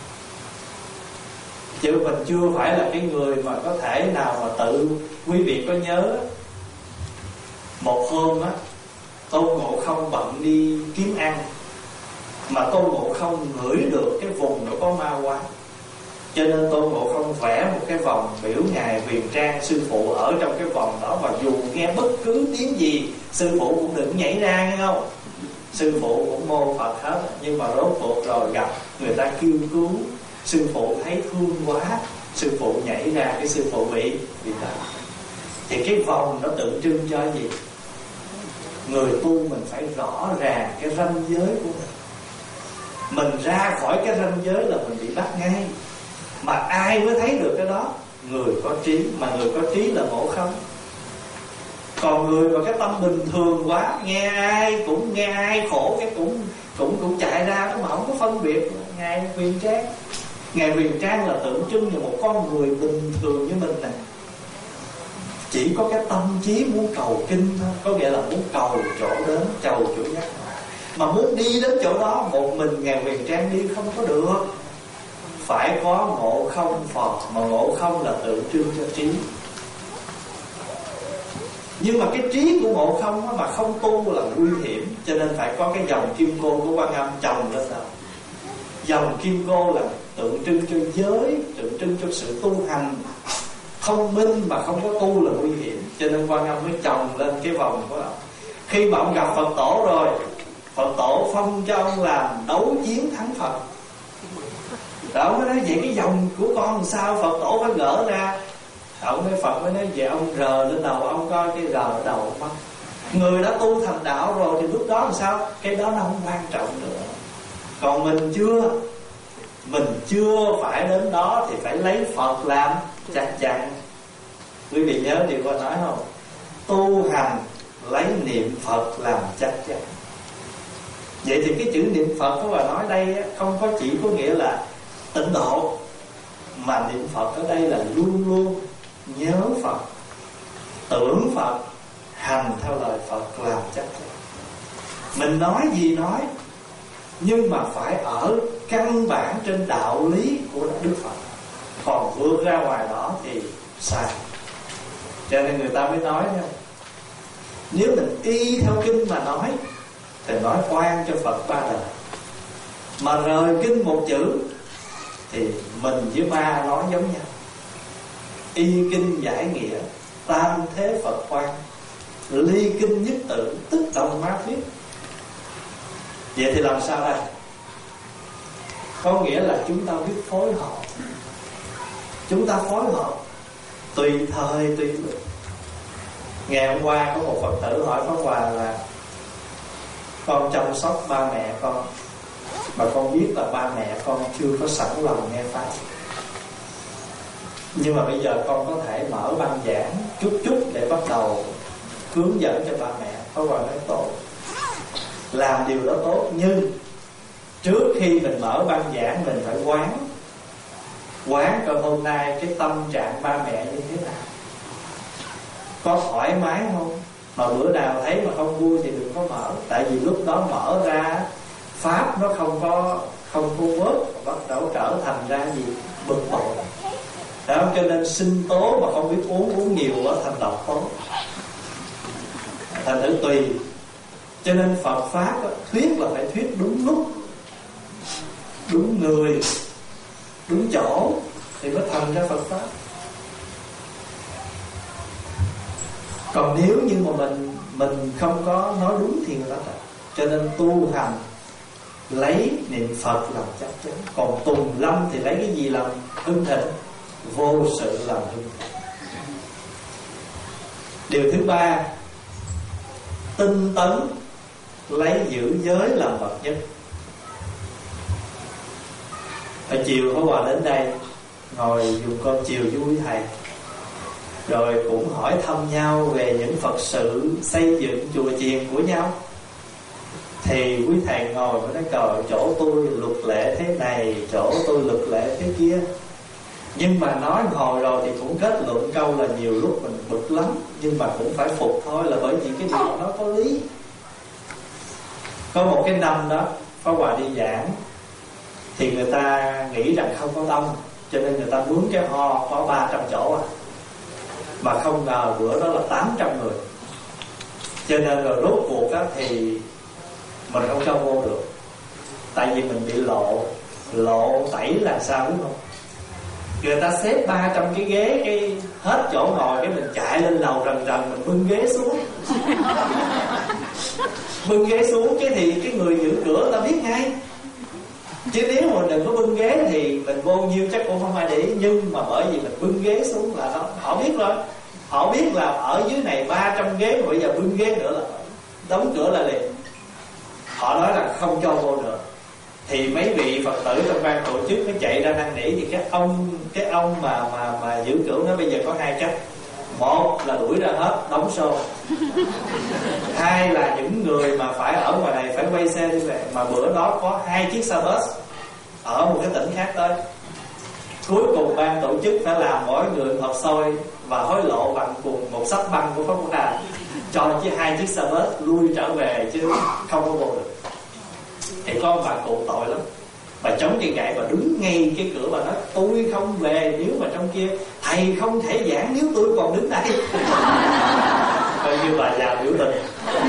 [SPEAKER 2] Chứ mình chưa phải là cái người mà có thể nào mà tự. Quý vị có nhớ một hôm á, Tôn Ngộ Không bận đi kiếm ăn, mà Tôn Ngộ Không ngửi được cái vùng nó có ma quái, cho nên Tôn Ngộ Không vẽ một cái vòng biểu ngài Huyền Trang sư phụ ở trong cái vòng đó, và dù nghe bất cứ tiếng gì sư phụ cũng đừng nhảy ra, nghe không? Sư phụ cũng mô Phật hết. Nhưng mà rốt cuộc rồi gặp người ta kêu cứu, sư phụ thấy thương quá, sư phụ nhảy ra, cái sư phụ bị đau. Thì cái vòng nó tượng trưng cho gì? Người tu mình phải rõ ràng cái ranh giới của mình. Mình ra khỏi cái ranh giới là mình bị bắt ngay. Mà ai mới thấy được cái đó? Người có trí. Mà người có trí là ngộ không. Còn người mà cái tâm bình thường quá, nghe ai khổ cái cũng chạy ra, mà không có phân biệt. Ngài Huyền Trang là tượng trưng cho một con người bình thường như mình này, chỉ có cái tâm trí muốn cầu kinh thôi, có nghĩa là muốn cầu chỗ đến, cầu chỗ giác ngộ. Mà muốn đi đến chỗ đó một mình Ngài Huyền Trang đi không có được, phải có ngộ không Phật. Mà ngộ không là tượng trưng cho trí. Nhưng mà cái trí của ngộ không mà không tu là nguy hiểm. Cho nên phải có cái dòng kim cô của Quan Âm chồng lên đầu. Dòng kim cô là tượng trưng cho giới, tượng trưng cho sự tu hành. Thông minh mà không có tu là nguy hiểm. Cho nên Quan Âm mới chồng lên cái vòng của ông. Khi mà ông gặp Phật tổ rồi, Phật tổ phong cho ông làm đấu chiến thắng Phật. Rồi ông mới nói vậy cái dòng của con làm sao? Phật tổ phải gỡ ra. Phật mới nói vậy ông rờ lên đầu ông coi, cái rờ đầu ông mất. Người đã tu thành đạo rồi thì lúc đó làm sao? Cái đó nó không quan trọng nữa. Còn mình chưa phải đến đó thì phải lấy Phật làm chắc chắn. Quý vị nhớ điều con nói không? Tu hành lấy niệm Phật làm chắc chắn. Vậy thì cái chữ niệm Phật của bà nói đây không có chỉ có nghĩa là tịnh độ, mà niệm Phật ở đây là luôn luôn nhớ Phật, tưởng Phật, hành theo lời Phật làm chắc chắn. Mình nói gì nói, nhưng mà phải ở căn bản trên đạo lý của Đức Phật. Còn vượt ra ngoài đó thì sai. Cho nên người ta mới nói nha, nếu mình y theo kinh mà nói thì nói oan cho Phật 3 đời. Mà rời kinh một chữ thì mình với ma nói giống nhau. Y kinh giải nghĩa, tam thế Phật quan, ly kinh nhất tự, tức đồng ma thuyết. Vậy thì làm sao đây? Có nghĩa là chúng ta biết phối hợp. Chúng ta phối hợp tùy thời tùy lúc. Ngày hôm qua có một Phật tử hỏi Pháp Hòa là con chăm sóc ba mẹ con, mà con biết là ba mẹ con chưa có sẵn lòng nghe Pháp, nhưng mà bây giờ con có thể mở băng giảng chút để bắt đầu hướng dẫn cho ba mẹ. Pháp Hòa nói tốt, làm điều đó tốt, nhưng trước khi mình mở băng giảng mình phải quán coi hôm nay cái tâm trạng ba mẹ như thế nào, có thoải mái không. Mà bữa nào thấy mà không vui thì đừng có mở. Tại vì lúc đó mở ra Pháp nó không có vớt, bắt đầu trở thành ra gì bực bội. Đó, cho nên sinh tố mà không biết uống nhiều quá thành độc tố, thành thử tùy. Cho nên Phật Pháp thuyết là phải thuyết đúng lúc, đúng người, đúng chỗ thì mới thành ra Phật Pháp. Còn nếu như mà mình không có nói đúng thì người ta trách. Cho nên tu hành lấy niệm Phật làm chắc chắn. Còn tùng lâm thì lấy cái gì làm hưng thịnh? Vô sự làm hưng thịnh. Điều thứ ba, tinh tấn lấy giữ giới làm bậc nhất. Ở chiều Pháp Hòa đến đây ngồi dùng cơm chiều với quý thầy, rồi cũng hỏi thăm nhau về những Phật sự xây dựng chùa chiền của nhau. Thì quý thầy ngồi và nói trời, chỗ tôi luật lệ thế này, chỗ tôi luật lệ thế kia. Nhưng mà nói hồi rồi thì cũng kết luận câu là nhiều lúc mình bực lắm, nhưng mà cũng phải phục thôi, là bởi vì cái điều nó có lý. Có một cái năm đó Pháp Hòa đi giảng thì người ta nghĩ rằng không có đông, cho nên người ta mướn cái ho có 300 chỗ mà không ngờ bữa đó là 800 người. Cho nên rồi rốt cuộc thì mình không cho vô được. Tại vì mình bị lộ tẩy là sao đúng không? Người ta xếp 300 cái ghế, cái hết chỗ ngồi, cái mình chạy lên lầu rần mình bưng ghế xuống. Bưng ghế xuống cái thì cái người giữ cửa ta biết ngay. Chứ nếu mà đừng có bưng ghế thì mình vô nhiêu chắc cũng không ai để ý. Nhưng mà bởi vì mình bưng ghế xuống là đó, họ biết rồi. Họ biết là ở dưới này 300 ghế, mà bây giờ bưng ghế nữa là đóng cửa là liền. Họ nói là không cho vô nữa. Thì mấy vị Phật tử trong ban tổ chức mới chạy ra năn nỉ. Thì cái ông mà giữ cửa nó bây giờ có hai cách. Một là đuổi ra hết, đóng show. Hai là những người mà phải ở ngoài này phải quay xe đi về. Mà bữa đó có 2 chiếc xe bus ở một cái tỉnh khác tới. Cuối cùng ban tổ chức phải làm mỗi người hộp xôi và hối lộ bằng cùng một sách băng của Pháp Hòa, cho chứ 2 chiếc xe bus lui trở về chứ không có vô được. Thì có ông bà cụ tội lắm, bà chống cây gậy, bà đứng ngay cái cửa, bà nói tôi không về nếu mà trong kia thầy không thể giảng nếu tôi còn đứng đây. Coi như bà già biểu tình.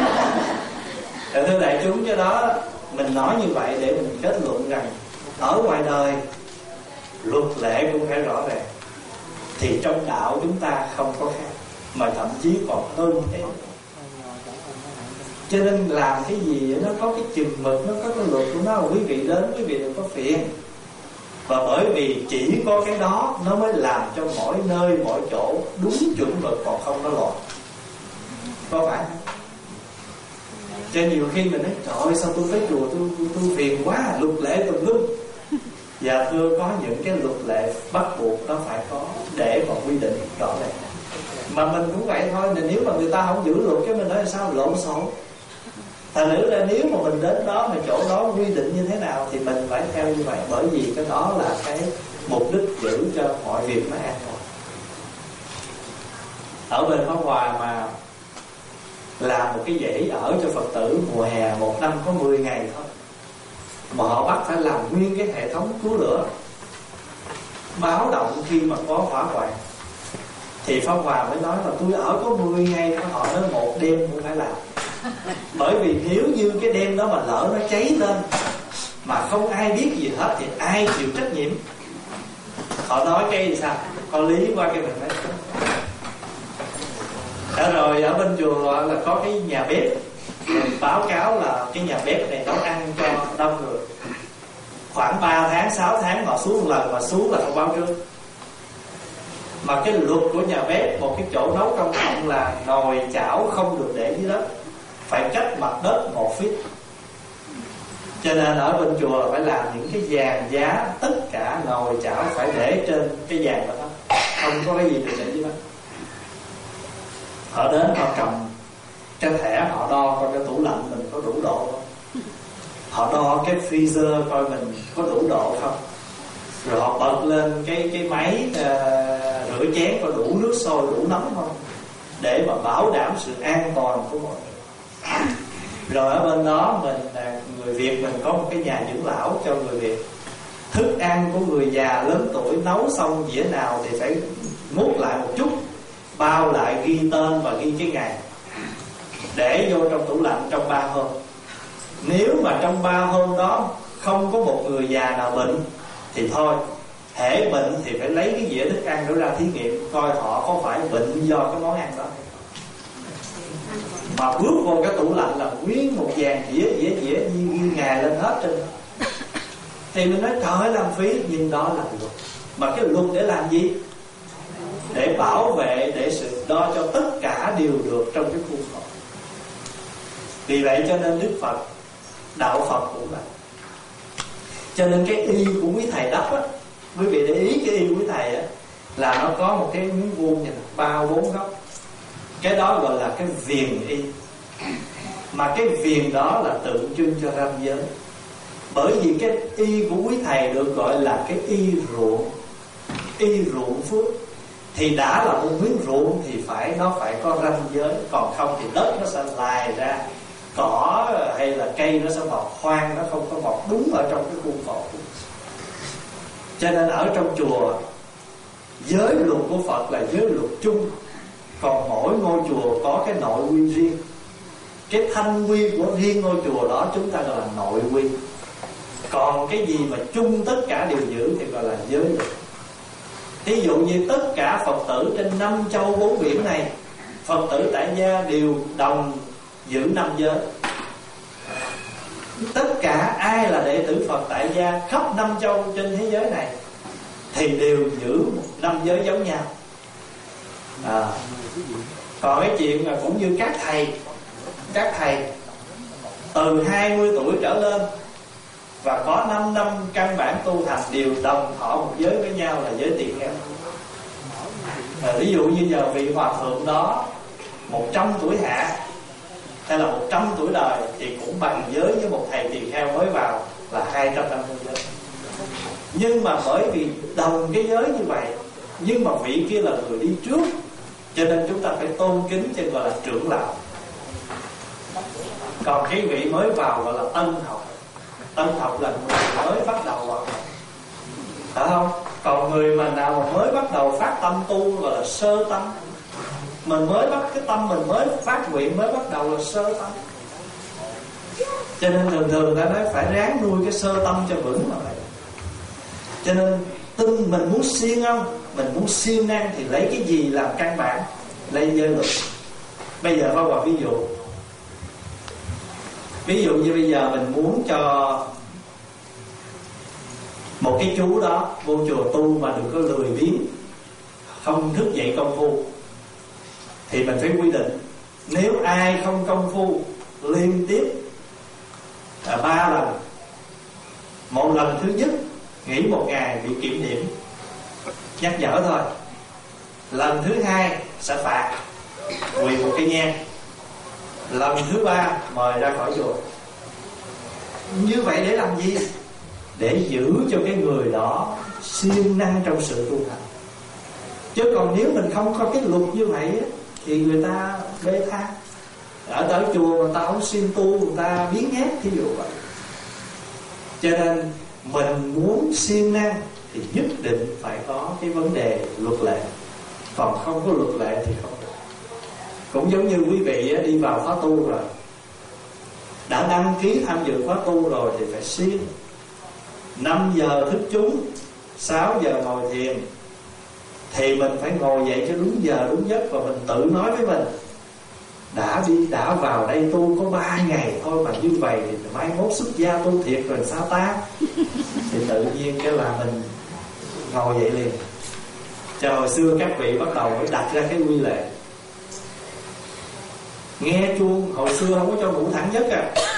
[SPEAKER 2] Thưa đại chúng, cho đó mình nói như vậy để mình kết luận rằng ở ngoài đời luật lệ cũng phải rõ ràng, thì trong đạo chúng ta không có khác, mà thậm chí còn hơn thế. Cho nên làm cái gì nó có cái chừng mực, nó có cái luật của nó. Quý vị đến, quý vị đừng có phiền. Và bởi vì chỉ có cái đó nó mới làm cho mỗi nơi mỗi chỗ đúng chuẩn mực, còn không nó loạn. Có phải không? Cho nhiều khi mình nói trời ơi sao tôi tới chùa tôi phiền quá, luật lệ tùm lum. Và thưa, có những cái luật lệ bắt buộc nó phải có để mà quy định rõ ràng. Mà mình cũng vậy thôi. Nếu mà người ta không giữ luật, cái mình nói là sao lộn xộn. Thành nữ ra nếu mà mình đến đó mà chỗ đó quy định như thế nào thì mình phải theo như vậy. Bởi vì cái đó là cái mục đích giữ cho mọi việc nó an toàn. Ở bên Pháp Hòa mà làm một cái dãy ở cho Phật tử mùa hè, một năm có 10 ngày thôi, mà họ bắt phải làm nguyên cái hệ thống cứu lửa báo động khi mà có hỏa hoạn. Thì Pháp Hòa mới nói là tôi ở có 10 ngày thôi. Họ nói một đêm cũng phải làm. Bởi vì nếu như cái đêm đó mà lỡ nó cháy lên mà không ai biết gì hết thì ai chịu trách nhiệm? Họ nói cái gì sao? Có lý qua cái mình nói. Đó rồi ở bên chùa là có cái nhà bếp, báo cáo là cái nhà bếp này nấu ăn cho đông người. Khoảng 3 tháng, 6 tháng họ xuống một lần, mà xuống là không báo trước. Mà cái luật của nhà bếp, một cái chỗ nấu công cộng là nồi chảo không được để dưới đất, phải cách mặt đất 1 feet. Cho nên ở bên chùa là phải làm những cái dàn giá, tất cả nồi chảo phải để trên cái dàn đó, không có cái gì để dưới đất. Họ đến họ cầm cái thẻ, họ đo coi cái tủ lạnh mình có đủ độ không, họ đo cái freezer coi mình có đủ độ không, rồi họ bật lên cái máy rửa chén có đủ nước sôi, đủ nóng không, để mà bảo đảm sự an toàn của mọi người. Rồi ở bên đó mình người Việt mình có một cái nhà dưỡng lão cho người Việt. Thức ăn của người già lớn tuổi nấu xong dĩa nào thì phải múc lại một chút, bao lại, ghi tên và ghi cái ngày, để vô trong tủ lạnh trong 3 hôm. Nếu mà trong 3 hôm đó không có một người già nào bệnh thì thôi, hễ bệnh thì phải lấy cái dĩa thức ăn đó ra thí nghiệm coi họ có phải bệnh do cái món ăn đó hay không. Mà bước vô cái tủ lạnh là nguyên một dàn dĩa ghi ngày lên hết trên. Thì mình nói trời ơi làm phí, nhưng đó là luật. Mà cái luật để làm gì? Để bảo vệ, để sự đo cho tất cả đều được trong cái khuôn khổ. Vì vậy cho nên Đức Phật, đạo Phật cũng vậy. Cho nên cái y của quý thầy đắp á, quý vị để ý cái y của quý thầy á, là nó có một cái miếng vuông như 3-4 góc. Cái đó gọi là cái viền y. Mà cái viền đó là tượng trưng cho ranh giới. Bởi vì cái y của quý thầy được gọi là cái y ruộng, y ruộng phước. Thì đã là một miếng ruộng thì nó phải có ranh giới. Còn không thì đất nó sẽ lài ra, cỏ hay là cây nó sẽ mọc hoang, nó không có mọc đúng ở trong cái khuôn khổ. Cho nên ở trong chùa, giới luật của Phật là giới luật chung. Còn mỗi ngôi chùa có cái nội quy riêng. Cái thanh quy của riêng ngôi chùa đó chúng ta gọi là nội quy. Còn cái gì mà chung tất cả đều giữ thì gọi là giới luật. Thí dụ như tất cả Phật tử trên 5 châu 4 biển này, Phật tử tại gia đều đồng giữ 5 giới. Tất cả ai là đệ tử Phật tại gia khắp 5 châu trên thế giới này thì đều giữ 5 giới giống nhau. Còn cái chuyện là cũng như các thầy từ 20 tuổi trở lên và có 5 năm căn bản tu hành đều đồng thọ một giới với nhau là giới tỳ kheo. Ví dụ như giờ vị hòa thượng đó 100 tuổi hạ hay là 100 tuổi đời thì cũng bằng giới với một thầy tỳ kheo mới vào là 250 giới. Nhưng mà bởi vì đồng cái giới như vậy, nhưng mà vị kia là người đi trước, cho nên chúng ta phải tôn kính, cho gọi là trưởng lão. Còn cái vị mới vào gọi là tân học. Tân học là người mới bắt đầu vào học, phải không? Còn người mà nào mà mới bắt đầu phát tâm tu gọi là sơ tâm. Mình mới bắt cái tâm mình mới phát nguyện, mới bắt đầu là sơ tâm. Cho nên thường ta nói phải ráng nuôi cái sơ tâm cho vững mà vậy. Cho nên tin mình muốn siêng không, mình muốn siêng năng thì lấy cái gì làm căn bản? Lấy giới luật. Bây giờ Pháp Hòa ví dụ như bây giờ mình muốn cho một cái chú đó vô chùa tu mà đừng có lười biếng, không thức dậy công phu, thì mình phải quy định nếu ai không công phu liên tiếp 3 lần, một lần thứ nhất nghỉ 1 ngày bị kiểm điểm nhắc nhở thôi, lần thứ 2 sẽ phạt quỳ 1 cây nhang, lần thứ 3 mời ra khỏi chùa. Như vậy để làm gì? Để giữ cho cái người đó siêng năng trong sự tu hành. Chứ còn nếu mình không có cái luật như vậy thì người ta bê tha. Ở chùa người ta không siêng tu, người ta biến nhát, thí dụ vậy. Cho nên mình muốn siêng năng thì nhất định phải có cái vấn đề luật lệ. Còn không có luật lệ thì không được. Cũng giống như quý vị đi vào khóa tu rồi, đã đăng ký tham dự khóa tu rồi thì phải siêng. 5 giờ thức chúng, 6 giờ ngồi thiền, thì mình phải ngồi dậy cho đúng giờ đúng giấc. Và mình tự nói với mình đã vào đây tu có 3 ngày thôi mà như vậy thì mai mốt xuất gia tu thiệt rồi sao ta? Thì tự nhiên cái là mình ngồi dậy liền. Cho hồi xưa các vị bắt đầu mới đặt ra cái quy lệ, nghe chuông hồi xưa không có cho ngủ thẳng giấc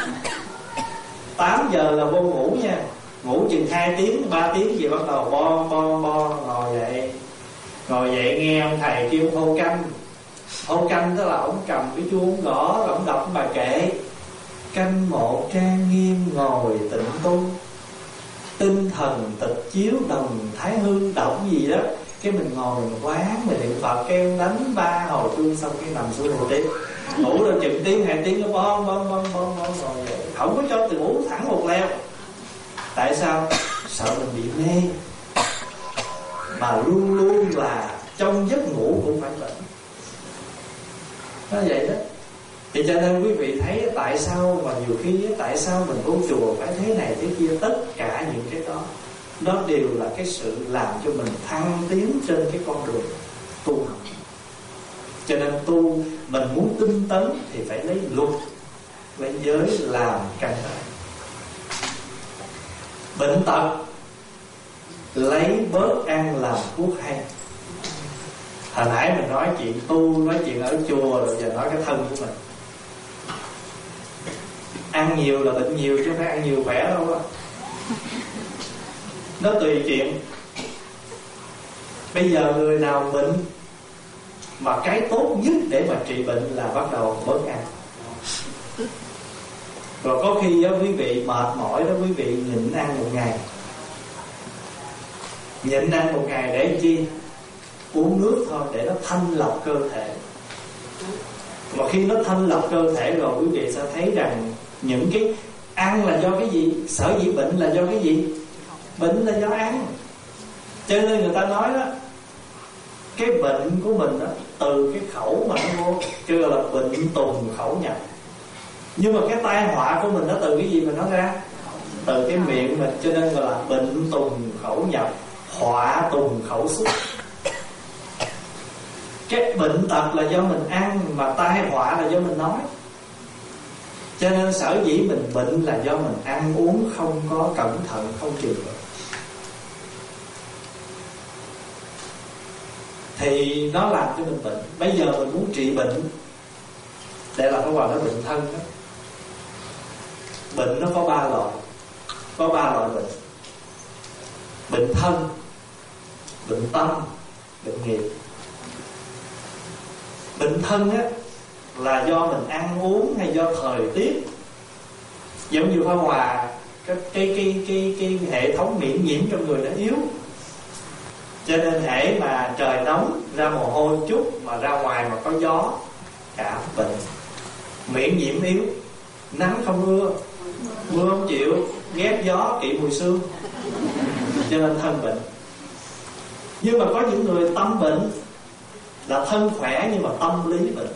[SPEAKER 2] 8 giờ là vô ngủ nha. Ngủ chừng 2 tiếng 3 tiếng gì bắt đầu bon ngồi dậy nghe ông thầy kêu hô canh, tức là ông cầm cái chuông gõ, ông đọc bài kệ canh một trang nghiêm ngồi tịnh tu, tinh thần tịch chiếu đồng thái hư, đọc gì đó. Cái mình ngồi mình quán, mình niệm Phật, cái ông đánh 3 hồi chuông xong cái nằm xuống ngủ tiếp. Ngủ rồi chừng tiếng 2 tiếng nó bon ngồi dậy. Không có cho từ ngủ thẳng một leo. Tại sao? Sợ mình bị mê. Mà luôn luôn là trong giấc ngủ cũng phải bệnh. Nó vậy đó. Thì cho nên quý vị thấy tại sao mà nhiều khi tại sao mình vô chùa phải thế này thế kia, tất cả những cái đó nó đều là cái sự làm cho mình thăng tiến trên cái con đường tu học. Cho nên mình muốn tinh tấn thì phải lấy luật, lấy giới làm căn bản. Bệnh tật lấy bớt ăn làm thuốc hay. Hồi nãy mình nói chuyện tu, nói chuyện ở chùa, rồi giờ nói cái thân của mình. Ăn nhiều là bệnh nhiều chứ không phải ăn nhiều khỏe đâu á. Nó tùy chuyện. Bây giờ người nào bệnh mà cái tốt nhất để mà trị bệnh là bắt đầu bớt ăn. Rồi có khi đó quý vị mệt mỏi đó, quý vị nhịn ăn 1 ngày. Nhịn ăn 1 ngày để chi? Uống nước thôi, để nó thanh lọc cơ thể. Mà khi nó thanh lọc cơ thể rồi, quý vị sẽ thấy rằng những cái ăn là do cái gì? Sở dĩ bệnh là do cái gì? Bệnh là do ăn. Cho nên người ta nói đó, cái bệnh của mình đó, từ cái khẩu mà nó vô, kêu là bệnh tùng khẩu nhập. Nhưng mà cái tai họa của mình nó từ cái gì mà nó ra? Từ cái miệng mình. Cho nên gọi là bệnh tùng khẩu nhập, họa tùng khẩu xuất. Cái bệnh tật là do mình ăn, mà tai họa là do mình nói. Cho nên sở dĩ mình bệnh là do mình ăn uống không có cẩn thận, không chừng mực, thì nó làm cho mình bệnh. Bây giờ mình muốn trị bệnh, để là Pháp Hòa nói bệnh thân đó. Bệnh nó có 3 loại. Có 3 loại bệnh: bệnh thân, bệnh tâm, bệnh nghiệp. Bệnh thân á là do mình ăn uống hay do thời tiết. Giống như Pháp Hòa, cái hệ thống miễn nhiễm trong người nó yếu, cho nên hễ mà trời nóng ra mồ hôi chút, mà ra ngoài mà có gió cảm bệnh. Miễn nhiễm yếu, nắng không mưa, mưa không chịu, ghét gió kỵ mùi sương, cho nên thân bệnh. Nhưng mà có những người tâm bệnh, là thân khỏe nhưng mà tâm lý bệnh.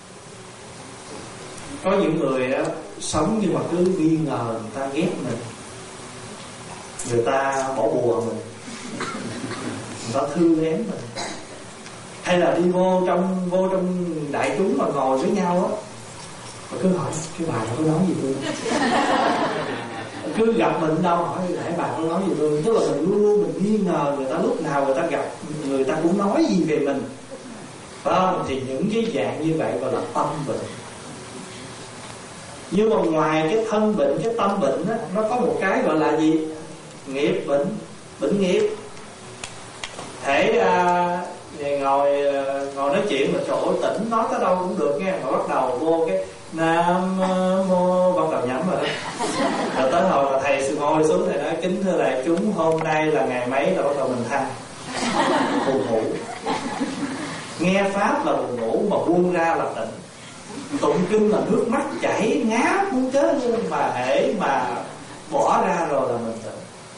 [SPEAKER 2] Có những người á, sống nhưng mà cứ nghi ngờ người ta ghét mình, người ta bỏ bùa mình, người ta thương lén mình. Hay là đi vô trong đại chúng mà ngồi với nhau á, mà cứ hỏi cái bà có nói gì tôi, cứ gặp mình đâu hỏi nãy bà có nói gì tôi. Tức là mình luôn luôn mình nghi ngờ người ta, lúc nào người ta gặp người ta cũng nói gì về mình, phải không? Thì những cái dạng như vậy gọi là tâm bệnh. Nhưng mà ngoài cái thân bệnh, cái tâm bệnh á, nó có một cái gọi là gì? Nghiệp bệnh, bệnh nghiệp. Hễ ngồi nói chuyện mà trời ơi tỉnh, nói tới đâu cũng được nghe, mà bắt đầu vô cái Nam Mô, bắt đầu nhắm rồi đó. Rồi tới hồi mà thầy ngồi xuống thầy nói kính thưa đại chúng, hôm nay là ngày mấy, là bắt đầu mình than buồn ngủ. Nghe pháp là buồn ngủ, mà buông ra là tỉnh. Tụng kinh là nước mắt chảy ngáp muốn chết luôn, mà hễ mà bỏ ra rồi là mình tỉnh.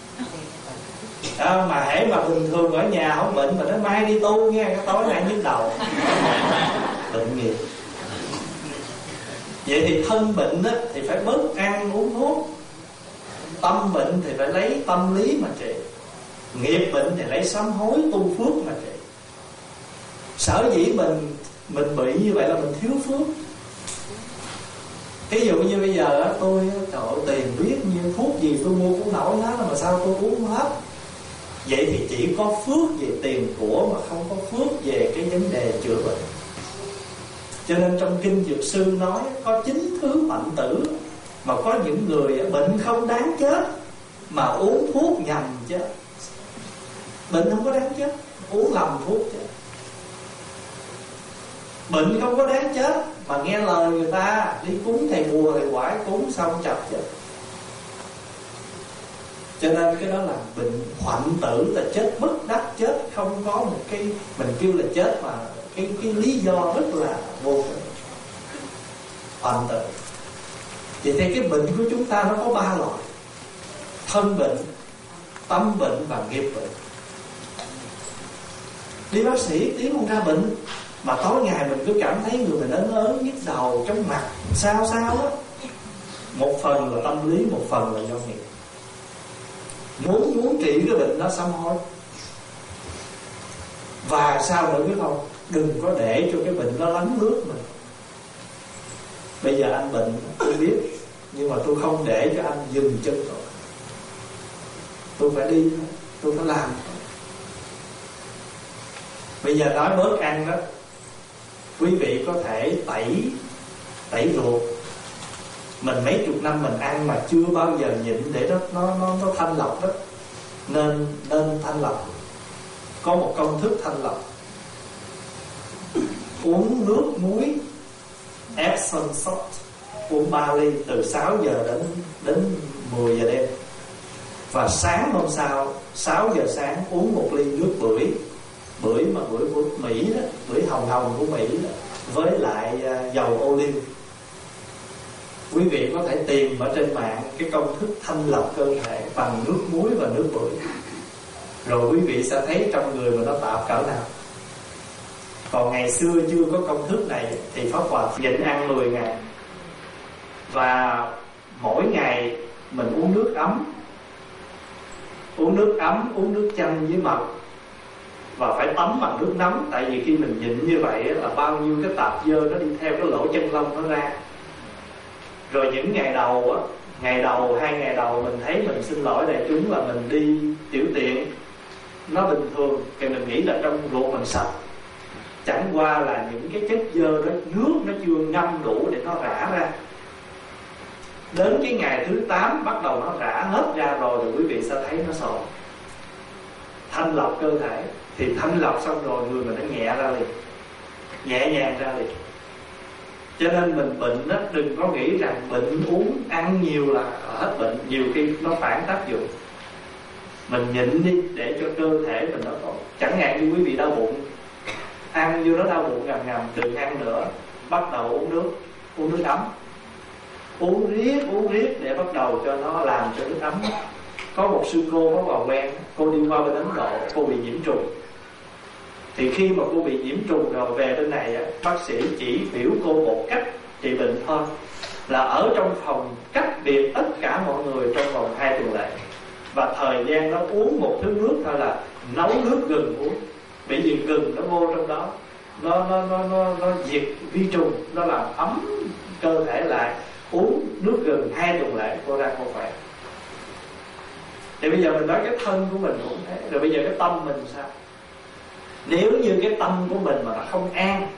[SPEAKER 2] Mà hễ mà bình thường ở nhà không bệnh, mà nói mai đi tu nghe, cái tối nay nhức đầu, bệnh nghiệp. Vậy thì thân bệnh á, thì phải bớt ăn uống thuốc. Tâm bệnh thì phải lấy tâm lý mà trị. Nghiệp bệnh thì lấy sám hối tu phước mà trị. Sở dĩ mình bị như vậy là mình thiếu phước. Ví dụ như bây giờ á, tôi trời ơi, tiền biết như thuốc gì tôi mua cũng nổi hết, mà sao tôi uống hết. Vậy thì chỉ có phước về tiền của, mà không có phước về cái vấn đề chữa bệnh. Cho nên trong kinh Dược Sư nói có 9 thứ bệnh tử, mà có những người bệnh không đáng chết mà uống thuốc nhầm chết. Bệnh không có đáng chết, uống lầm thuốc chết. Bệnh không có đáng chết mà nghe lời người ta đi cúng thầy bùa thầy quải, cúng xong chập chết. Cho nên cái đó là bệnh hoạnh tử, là chết bất đắc, chết không có một cái mình kêu là chết mà cái lý do rất là vô tình, hoạnh tử. Vậy thì cái bệnh của chúng ta nó có 3 loại: thân bệnh, tâm bệnh và nghiệp bệnh. Đi bác sĩ tiếng không ra bệnh, mà tối ngày mình cứ cảm thấy người mình ớn ớn, nhức đầu, chóng mặt, sao á. Một phần là tâm lý, một phần là do nghiệp. Muốn trị cái bệnh đó sám hối. Và sao nữa biết không? Đừng có để cho cái bệnh nó lấn lướt mình. Bây giờ anh bệnh tôi biết, nhưng mà tôi không để cho anh dừng chân rồi. Tôi phải đi, tôi phải làm. Bây giờ nói bớt ăn đó, quý vị có thể tẩy ruột. Mình mấy chục năm mình ăn mà chưa bao giờ nhịn để nó thanh lọc đó. Nên thanh lọc. Có một công thức thanh lọc. Uống nước muối Epsom salt, uống 3 ly từ 6 giờ đến 10 giờ đêm. Và sáng hôm sau 6 giờ sáng uống 1 ly nước bưởi. Bưởi mà bưởi của Mỹ đó, bưởi hồng của Mỹ đó, với lại dầu ô liu. Quý vị có thể tìm ở trên mạng cái công thức thanh lọc cơ thể bằng nước muối và nước bưởi, rồi quý vị sẽ thấy trong người mà nó tạp cỡ nào. Còn ngày xưa chưa có công thức này thì Pháp Hòa nhịn ăn 10 ngày, và mỗi ngày mình uống nước ấm, uống nước chanh với mật, và phải tắm bằng nước nóng. Tại vì khi mình nhịn như vậy là bao nhiêu cái tạp dơ nó đi theo cái lỗ chân lông nó ra. Rồi những ngày đầu á, ngày đầu, 2 ngày đầu mình thấy mình xin lỗi đại chúng là mình đi tiểu tiện nó bình thường, thì mình nghĩ là trong ruột mình sạch. Chẳng qua là những cái chất dơ đó, nước nó chưa ngâm đủ để nó rã ra. Đến cái ngày thứ 8 bắt đầu nó rã hết ra rồi, quý vị sẽ thấy nó sổ. Thanh lọc cơ thể. Thì thanh lọc xong rồi người mình nó nhẹ ra liền, nhẹ nhàng ra liền. Cho nên mình bệnh đó, đừng có nghĩ rằng bệnh uống ăn nhiều là hết bệnh. Nhiều khi nó phản tác dụng. Mình nhịn đi để cho cơ thể mình nó tốt. Chẳng hạn như quý vị đau bụng, ăn vô nó đau bụng ngầm ngầm, đừng ăn nữa. Bắt đầu uống nước ấm. Uống riết để bắt đầu cho nó làm cho nước ấm. Có một sư cô có vào quen, cô đi qua bên Ấn Độ, cô bị nhiễm trùng. Thì khi mà cô bị nhiễm trùng rồi về bên này á, bác sĩ chỉ biểu cô một cách trị bệnh thôi, là ở trong phòng cách biệt tất cả mọi người trong vòng 2 tuần lễ. Và thời gian nó uống một thứ nước thôi là nấu nước gừng uống. Bởi vì gừng nó vô trong đó, nó diệt vi trùng, nó làm ấm cơ thể lại. Uống nước gừng 2 tuần lễ cô ra không khỏe. Thì bây giờ mình nói cái thân của mình cũng thế. Rồi bây giờ cái tâm mình sao? Nếu như cái tâm của mình mà nó không an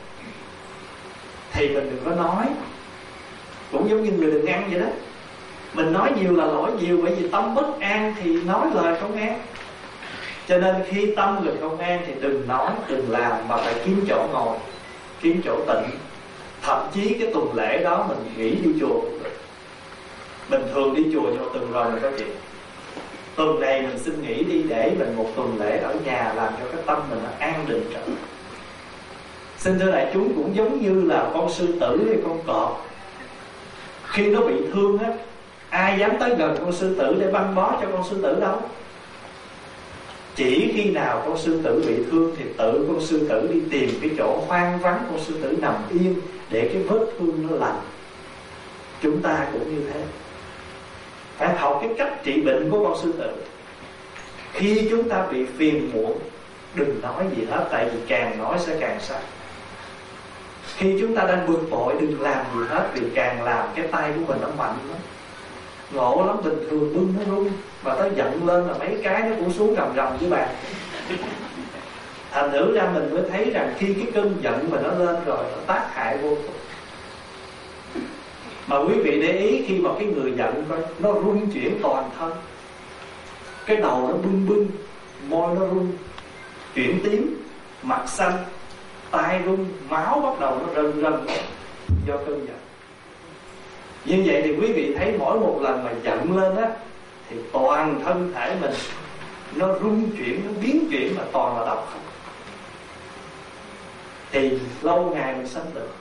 [SPEAKER 2] thì mình đừng có nói. Cũng giống như người đừng ăn vậy đó. Mình nói nhiều là lỗi nhiều, bởi vì tâm bất an thì nói lời không an. Cho nên khi tâm mình không an thì đừng nói, đừng làm, mà phải kiếm chỗ ngồi, kiếm chỗ tịnh. Thậm chí cái tuần lễ đó mình nghỉ đi chùa cũng được. Bình thường đi chùa nhưng mà tuần rồi mình có chuyện, tuần này mình xin nghỉ đi để mình một tuần lễ ở nhà, làm cho cái tâm mình nó an định trở. Xin thưa đại chúng, cũng giống như là con sư tử hay con cọp, khi nó bị thương á, ai dám tới gần con sư tử để băng bó cho con sư tử đâu. Chỉ khi nào con sư tử bị thương thì tự con sư tử đi tìm cái chỗ hoang vắng, con sư tử nằm yên để cái vết thương nó lành. Chúng ta cũng như thế, phải học cái cách trị bệnh của con sư tử. Khi chúng ta bị phiền muộn, đừng nói gì hết, tại vì càng nói sẽ càng sai. Khi chúng ta đang bực bội, đừng làm gì hết, vì càng làm cái tay của mình nó mạnh lắm. Ngộ lắm, bình thường bưng nó rung, mà tới giận lên là mấy cái nó cũng xuống rầm rầm với bạn. Thành thử ra mình mới thấy rằng khi cái cơn giận mà nó lên rồi, nó tác hại vô cùng. Mà quý vị để ý, khi mà cái người giận coi, nó rung chuyển toàn thân. Cái đầu nó bưng bưng, môi nó rung, chuyển tím, mặt xanh, tai rung, máu bắt đầu nó rần rần do cơn giận. Như vậy thì quý vị thấy mỗi một lần mà giận lên á, thì toàn thân thể mình nó rung chuyển, nó biến chuyển, mà toàn là độc không. Thì lâu ngày mình sanh được.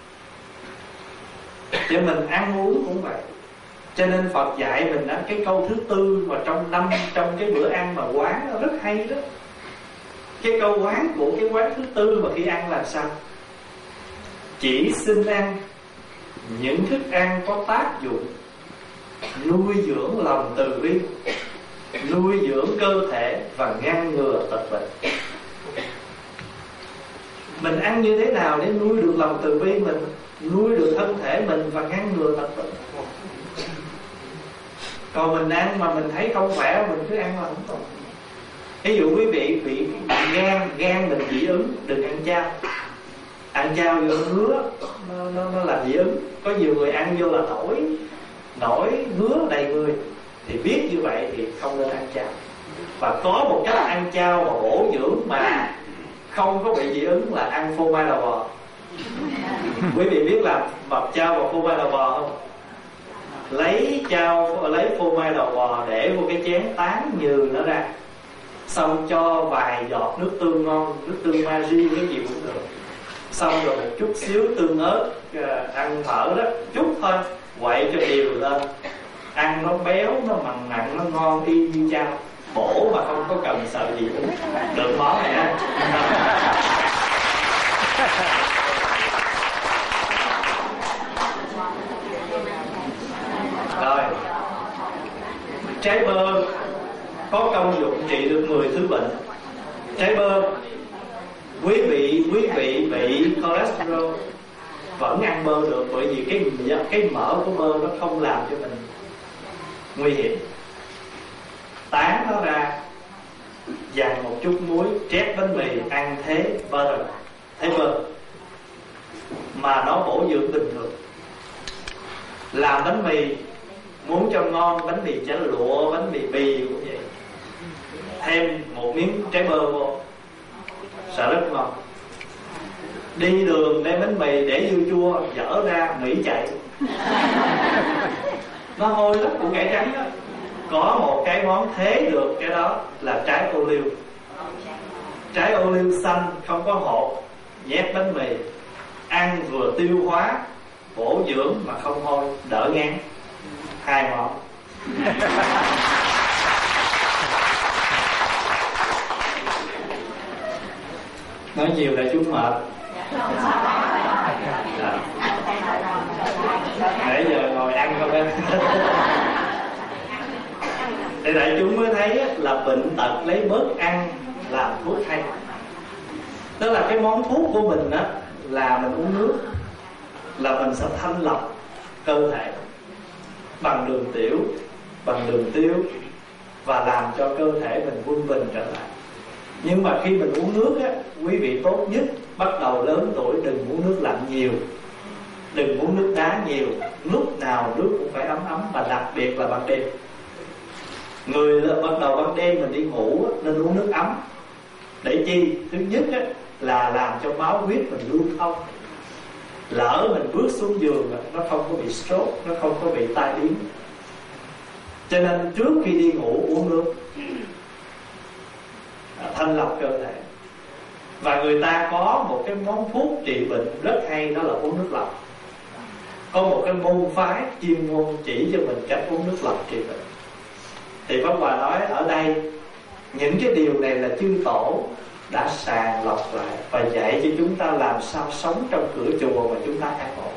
[SPEAKER 2] Cho mình ăn uống cũng vậy. Cho nên Phật dạy mình đó, cái câu thứ 4 mà trong cái bữa ăn mà quán nó rất hay đó. Cái câu quán của cái quán thứ 4 mà khi ăn là sao? Chỉ xin ăn những thức ăn có tác dụng nuôi dưỡng lòng từ bi, nuôi dưỡng cơ thể và ngăn ngừa tật bệnh. Mình ăn như thế nào để nuôi được lòng từ bi mình, nuôi được thân thể mình và ngăn ngừa tật bệnh? Còn mình ăn mà mình thấy không khỏe, mình cứ ăn là không tốt. Ví dụ quý vị bị gan mình dị ứng, đừng ăn chao. Ăn chao vô ngứa, nó làm dị ứng. Có nhiều người ăn vô là nổi ngứa đầy người. Thì biết như vậy thì không nên ăn chao. Và có một cách ăn chao mà bổ dưỡng mà không có bị dị ứng là ăn phô mai đào bò. Quý vị biết làm mập chao và phô mai đào bò không? Lấy phô mai đào bò để vô cái chén tán nhừ nó ra, xong cho vài giọt nước tương ngon, nước tương Maggi cái gì cũng được, xong rồi một chút xíu tương ớt ăn thở đó, chút thôi, quậy cho đều lên. Ăn nó béo, nó mặn mặn, nó ngon y như chao, bổ mà không có cần sợ gì. Được món này ha. Rồi, trái bơ có công dụng trị được 10 thứ bệnh. Trái bơ, quý vị bị cholesterol, vẫn ăn bơ được, bởi vì cái mỡ của bơ nó không làm cho mình nguy hiểm. Tán nó ra, dằn một chút muối, trét bánh mì ăn thế bơ rồi, thấy bơ mà nó bổ dưỡng bình thường. Làm bánh mì muốn cho ngon, bánh mì chả lụa, bánh mì bì cũng vậy, thêm một miếng trái bơ vô sợ rất ngon. Đi đường đem bánh mì để dưa chua dở ra Mỹ chạy nó hôi lắm, củ cải trắng đó. Có một cái món thế được cái đó là trái ô liu. Trái ô liu xanh không có hột, nhét bánh mì ăn vừa tiêu hóa, bổ dưỡng mà không hôi, đỡ ngán. Hai món. Nói nhiều là chúng mệt. Nãy giờ ngồi ăn không em. Để đại chúng mới thấy là bệnh tật lấy bớt ăn làm thuốc hay. Đó là cái món thuốc của mình đó, là mình uống nước là mình sẽ thanh lọc cơ thể bằng đường tiểu, bằng đường tiêu, và làm cho cơ thể mình quân bình trở lại. Nhưng mà khi mình uống nước á, quý vị tốt nhất bắt đầu lớn tuổi đừng uống nước lạnh nhiều, đừng uống nước đá nhiều. Lúc nào nước cũng phải ấm ấm, và đặc biệt là ban đêm. Người bắt đầu ban đêm mình đi ngủ nên uống nước ấm. Để chi? Thứ nhất á, là làm cho máu huyết mình lưu thông. Lỡ mình bước xuống giường nó không có bị stroke, nó không có bị tai biến. Cho nên trước khi đi ngủ uống nước, thanh lọc cơ thể. Và người ta có một cái món thuốc trị bệnh rất hay, đó là uống nước lọc. Có một cái môn phái chuyên môn chỉ cho mình cách uống nước lọc trị bệnh. Thì Pháp Hòa nói ở đây những cái điều này là chư tổ đã sàng lọc lại và dạy cho chúng ta làm sao sống trong cửa chùa mà chúng ta an ổn.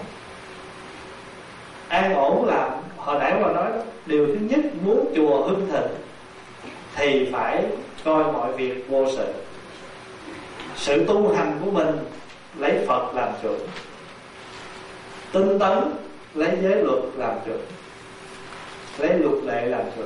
[SPEAKER 2] An ổn là hồi nãy Hòa nói đó, điều thứ nhất muốn chùa hưng thịnh thì phải coi mọi việc vô sự. Sự tu hành của mình lấy Phật làm chủ, tinh tấn lấy giới luật làm chủ, lấy luật lệ làm chủ.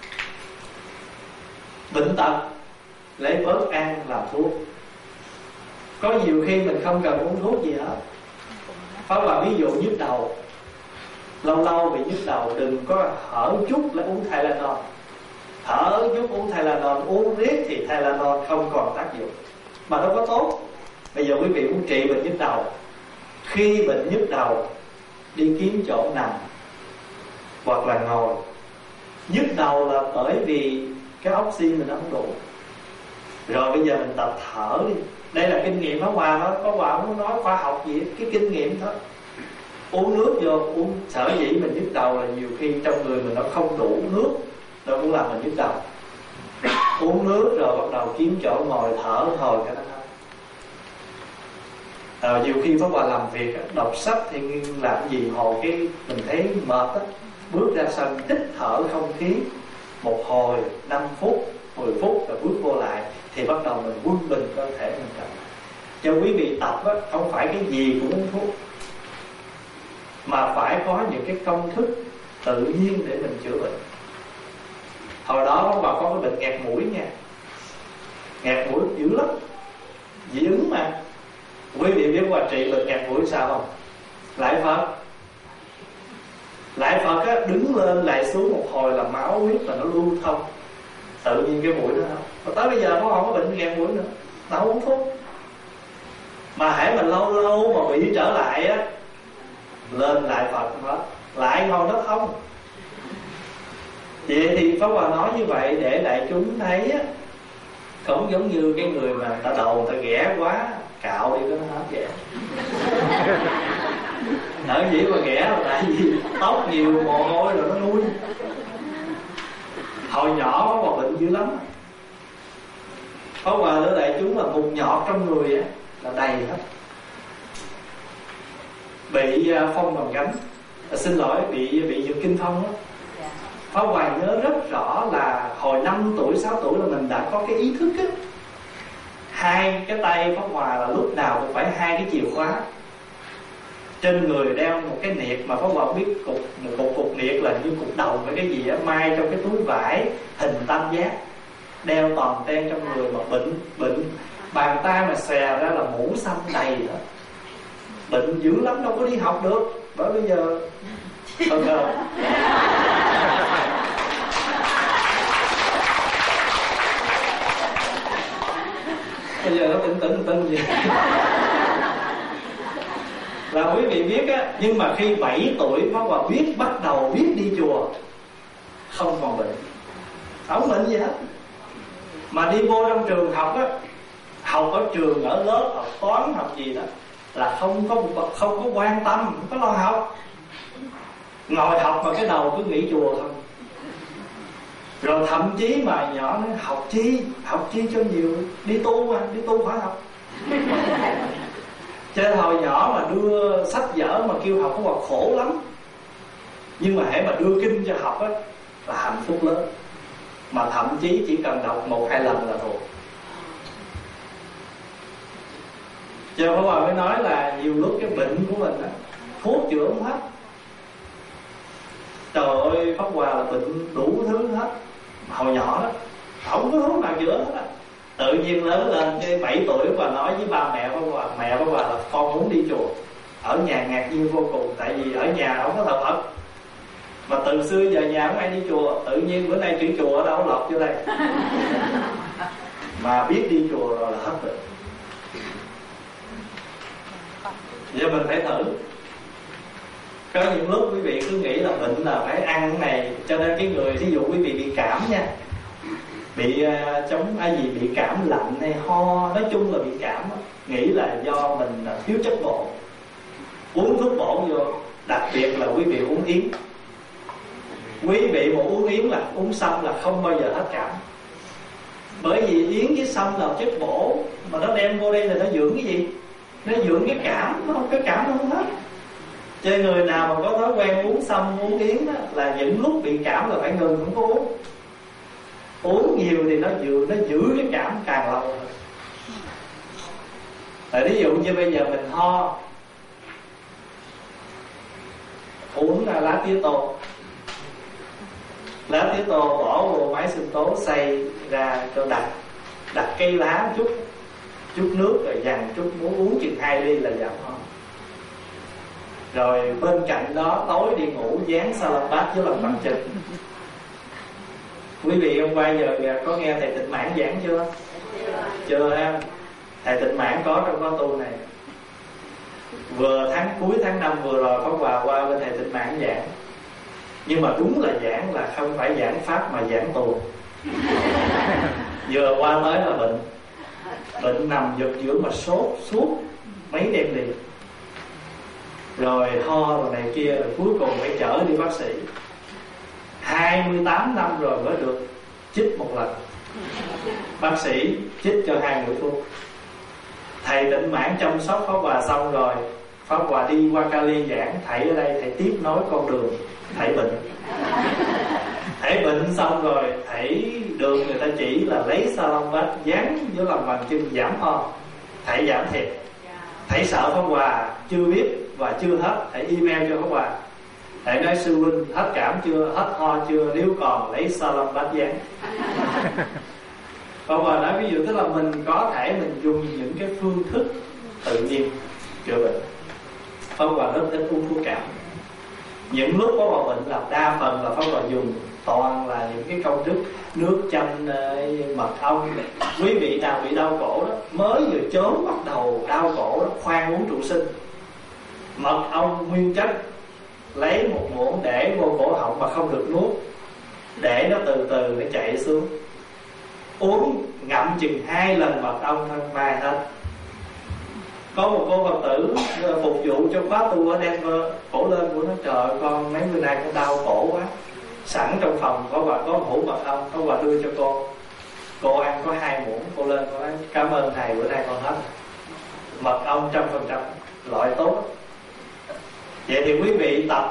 [SPEAKER 2] Bệnh tật lấy bớt ăn làm thuốc. Có nhiều khi mình không cần uống thuốc gì hết. Pháp Hòa ví dụ nhức đầu, lâu lâu bị nhức đầu đừng có hở chút là uống Tylenol. Hở chút uống Tylenol, uống riết thì Tylenol không còn tác dụng, mà đâu có tốt. Bây giờ quý vị muốn trị bệnh nhức đầu, khi bệnh nhức đầu đi kiếm chỗ nằm hoặc là ngồi. Nhức đầu là bởi vì cái oxy mình không đủ. Rồi bây giờ mình tập thở đi. Đây là kinh nghiệm Pháp Hòa đó. Pháp Hòa không muốn nói khoa học gì, cái kinh nghiệm thôi. Uống nước vô, uống sở dĩ mình nhức đầu là nhiều khi trong người mình nó không đủ nước, nó cũng làm mình nhức đầu. Uống nước rồi bắt đầu kiếm chỗ ngồi thở hồi cái đó thôi. Nhiều khi Pháp Hòa làm việc đọc sách thì làm gì hồi cái mình thấy mệt á, bước ra sân hít thở không khí một hồi 5 phút 10 phút rồi bước vô lại thì bắt đầu mình quân bình cơ thể mình trở lại. Cho quý vị tập á, không phải cái gì cũng uống thuốc, mà phải có những cái công thức tự nhiên để mình chữa bệnh. Hồi đó Pháp Hòa có cái bệnh nghẹt mũi nha. Nghẹt mũi dữ lắm, dị ứng mà. Quý vị biết Hòa trị bệnh nghẹt mũi sao không? Lại Phật. Lại Phật á, đứng lên lại xuống một hồi là máu huyết là nó lưu thông, tự nhiên cái mũi nó không. Và tới bây giờ nó không có bệnh nghẹt mũi nữa, nó không uống thuốc. Mà hãy mà lâu lâu mà bị trở lại á, lên lại Phật hết, lại ngồi nó không. Vậy thì Pháp Hòa nói như vậy để đại chúng thấy á, không giống như cái người mà ta đầu ta ghẻ quá, cạo đi nó hết vậy. Ở gì mà ghẻ là tại vì tóc nhiều mồ hôi rồi nó nuôi. Hồi nhỏ Pháp Hòa bệnh dữ lắm. Pháp Hòa đỡ đại chúng là mụn nhọt trong người á, là đầy hết. Bị phong đòn gánh, xin lỗi, bị giật kinh phong á. Pháp Hòa nhớ rất rõ là hồi 5 tuổi 6 tuổi là mình đã có cái ý thức á. Hai cái tay Pháp Hòa là lúc nào cũng phải hai cái chìa khóa. trên người đeo một cái niệt mà Pháp Hòa biết một cục niệt là như cục đầu với cái gì á, mai trong cái túi vải hình tam giác, đeo toàn ten trong người mà bệnh bàn tay mà xè ra là mũ xăm đầy đó, bệnh dữ lắm, đâu có đi học được. Bởi bây giờ bây giờ nó tưng gì là quý vị biết á. Nhưng mà khi 7 tuổi Pháp Hòa bắt đầu biết đi chùa, không còn bệnh, không bệnh gì hết. Mà đi vô trong trường học á, học ở trường, ở lớp, học toán, học gì đó là không có quan tâm, không có lo học, ngồi học mà cái đầu cứ nghĩ chùa thôi. Rồi thậm chí mà nhỏ nói học chi cho nhiều, đi tu mà, đi tu phải học. Chơi hồi nhỏ mà đưa sách vở mà kêu học có khổ lắm. Nhưng mà hễ mà đưa kinh cho học á là hạnh phúc lớn. Mà thậm chí chỉ cần đọc 1-2 lần là thuộc. Cho Pháp Hòa mới nói là nhiều lúc cái bệnh của mình á, thuốc chữa không hết. Trời ơi, Pháp Hòa là bệnh đủ thứ hết. Hồi nhỏ đó không có thuốc nào chữa hết á. Tự nhiên lớn lên cái 7 tuổi Pháp Hòa nói với ba mẹ Pháp Hòa, mẹ Pháp Hòa là con muốn đi chùa. Ở nhà ngạc nhiên vô cùng, tại vì ở nhà không có thờ Phật. Mà từ xưa giờ nhà không ai đi chùa, tự nhiên bữa nay chữ chùa ở đâu lọt vô đây. Mà biết đi chùa rồi là hết bệnh. Giờ mình phải thử. Có những lúc quý vị cứ nghĩ là bệnh là phải ăn cái này, cho nên cái người ví dụ quý vị bị cảm nha, bị bị cảm lạnh hay ho, nói chung là bị cảm, nghĩ là do mình thiếu chất bổ, uống thuốc bổ vô. Đặc biệt là quý vị uống yến. Quý vị mà uống yến là uống sâm là không bao giờ hết cảm. Bởi vì yến với sâm là chất bổ, mà nó đem vô đây là nó dưỡng cái gì? Nó dưỡng cái cảm, nó không, cái cảm nó không hết. Cho người nào mà có thói quen uống sâm, uống yến đó, là những lúc bị cảm là phải ngừng, không có uống. Uống nhiều thì nó giữ cái cảm càng lâu. Ví dụ như bây giờ mình ho, uống lá tía tô. Lá tía tô bỏ vô máy sinh tố xay ra cho đặt cây lá chút nước rồi dằn chút, muốn uống chừng 2 ly là giảm ho. Rồi bên cạnh đó tối đi ngủ dán Salabat với lòng bằng chân. Quý vị hôm qua giờ có nghe thầy Tịnh Mãn giảng chưa? Chưa ha. Thầy Tịnh Mãn có trong khóa tu này. Cuối tháng 5 vừa rồi có qua bên thầy Tịnh Mãn giảng. Nhưng mà đúng là giảng là không phải giảng pháp mà giảng tu. Vừa qua tới là bệnh nằm giật giữa mà sốt suốt mấy đêm liền, rồi ho rồi này kia, rồi cuối cùng phải chở đi bác sĩ. 28 năm rồi mới được chích một lần. Bác sĩ chích cho 2 mũi thuốc. Thầy Tịnh Mãn chăm sóc Pháp Hòa xong rồi, Pháp Hòa đi qua Cali giảng, thầy ở đây thầy tiếp nối con đường. Thầy bệnh, thầy bệnh xong rồi thầy đường người ta chỉ là lấy Salabat dán với lòng bàn chân giảm ho. Thầy giảm thiệt. Thầy sợ Pháp Hòa chưa biết và chưa hết, thầy email cho Pháp Hòa. Thầy nói sư huynh hết cảm chưa, hết ho chưa, nếu còn lấy Salabat dán. Pháp Hòa nói ví dụ tức là mình có thể mình dùng những cái phương thức tự nhiên chữa bệnh. Pháp Hòa rất thích uống thuốc cảm. Những lúc có bầu bệnh là đa phần là Pháp Hòa dùng toàn là những cái công thức nước chanh, mật ong. Quý vị nào bị đau cổ đó, mới vừa chớm bắt đầu đau cổ đó, khoan uống trụ sinh. Mật ong nguyên chất, lấy một muỗng để vô cổ họng mà không được nuốt, để nó từ từ nó chạy xuống. Uống ngậm chừng 2 lần mật ong thôi mai hết. Có một cô Phật tử phục vụ cho khóa tu ở Denver, cổ lên của nó, trời con mấy bữa nay con đau cổ quá, sẵn trong phòng có một hũ mật ong, có quà đưa cho cô ăn có 2 muỗng. Cô lên cô nói cảm ơn thầy, bữa nay con hết. Mật ong 100%, loại tốt. Vậy thì quý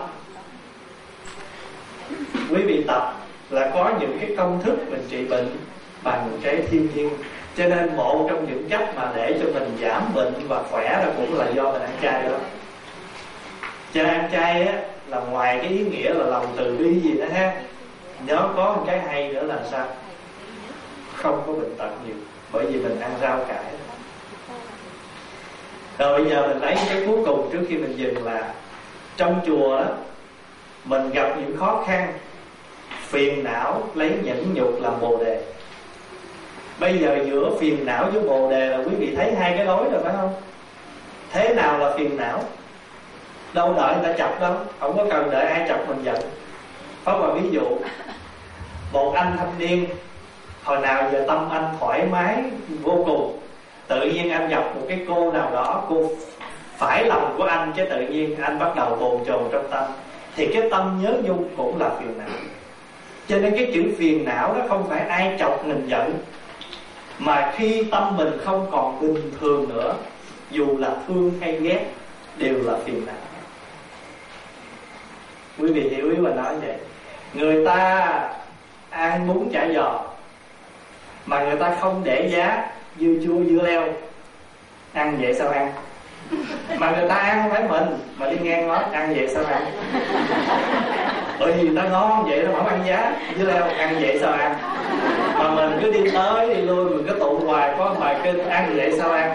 [SPEAKER 2] vị tập là có những cái công thức mình trị bệnh bằng cái thiên nhiên. Cho nên một trong những cách mà để cho mình giảm bệnh và khỏe là cũng là do mình ăn chay đó. Cho nên ăn chay á, là ngoài cái ý nghĩa là lòng từ bi gì đó ha, nhớ có một cái hay nữa là sao? Không có bệnh tật nhiều, bởi vì mình ăn rau cải. Rồi bây giờ mình lấy cái cuối cùng trước khi mình dừng là trong chùa đó, mình gặp những khó khăn, phiền não lấy nhẫn nhục làm bồ đề. Bây giờ giữa phiền não với bồ đề là quý vị thấy hai cái đối rồi phải không? Thế nào là phiền não? Đâu đợi người ta chọc đâu, không có cần đợi ai chọc mình giận. Pháp Hòa ví dụ, một anh thanh niên hồi nào giờ tâm anh thoải mái vô cùng, tự nhiên anh gặp một cái cô nào đó, cô phải lòng của anh, cái tự nhiên anh bắt đầu bồn chồn trong tâm, thì cái tâm nhớ nhung cũng là phiền não. Cho nên cái chữ phiền não đó không phải ai chọc mình giận, mà khi tâm mình không còn bình thường nữa, dù là thương hay ghét đều là phiền não. Quý vị hiểu ý mà nói vậy. Người ta ăn bún chả giò mà người ta không để giá dưa chua dưa leo, ăn vậy sao ăn? Mà người ta ăn không phải mình, mà đi ngang nói ăn vậy sao ăn? Bởi vì người ta ngon vậy nó không ăn giá dưa leo, ăn vậy sao ăn? Mà mình cứ đi tới đi lui, mình cứ tụ hoài có bài kinh ăn vậy sao ăn?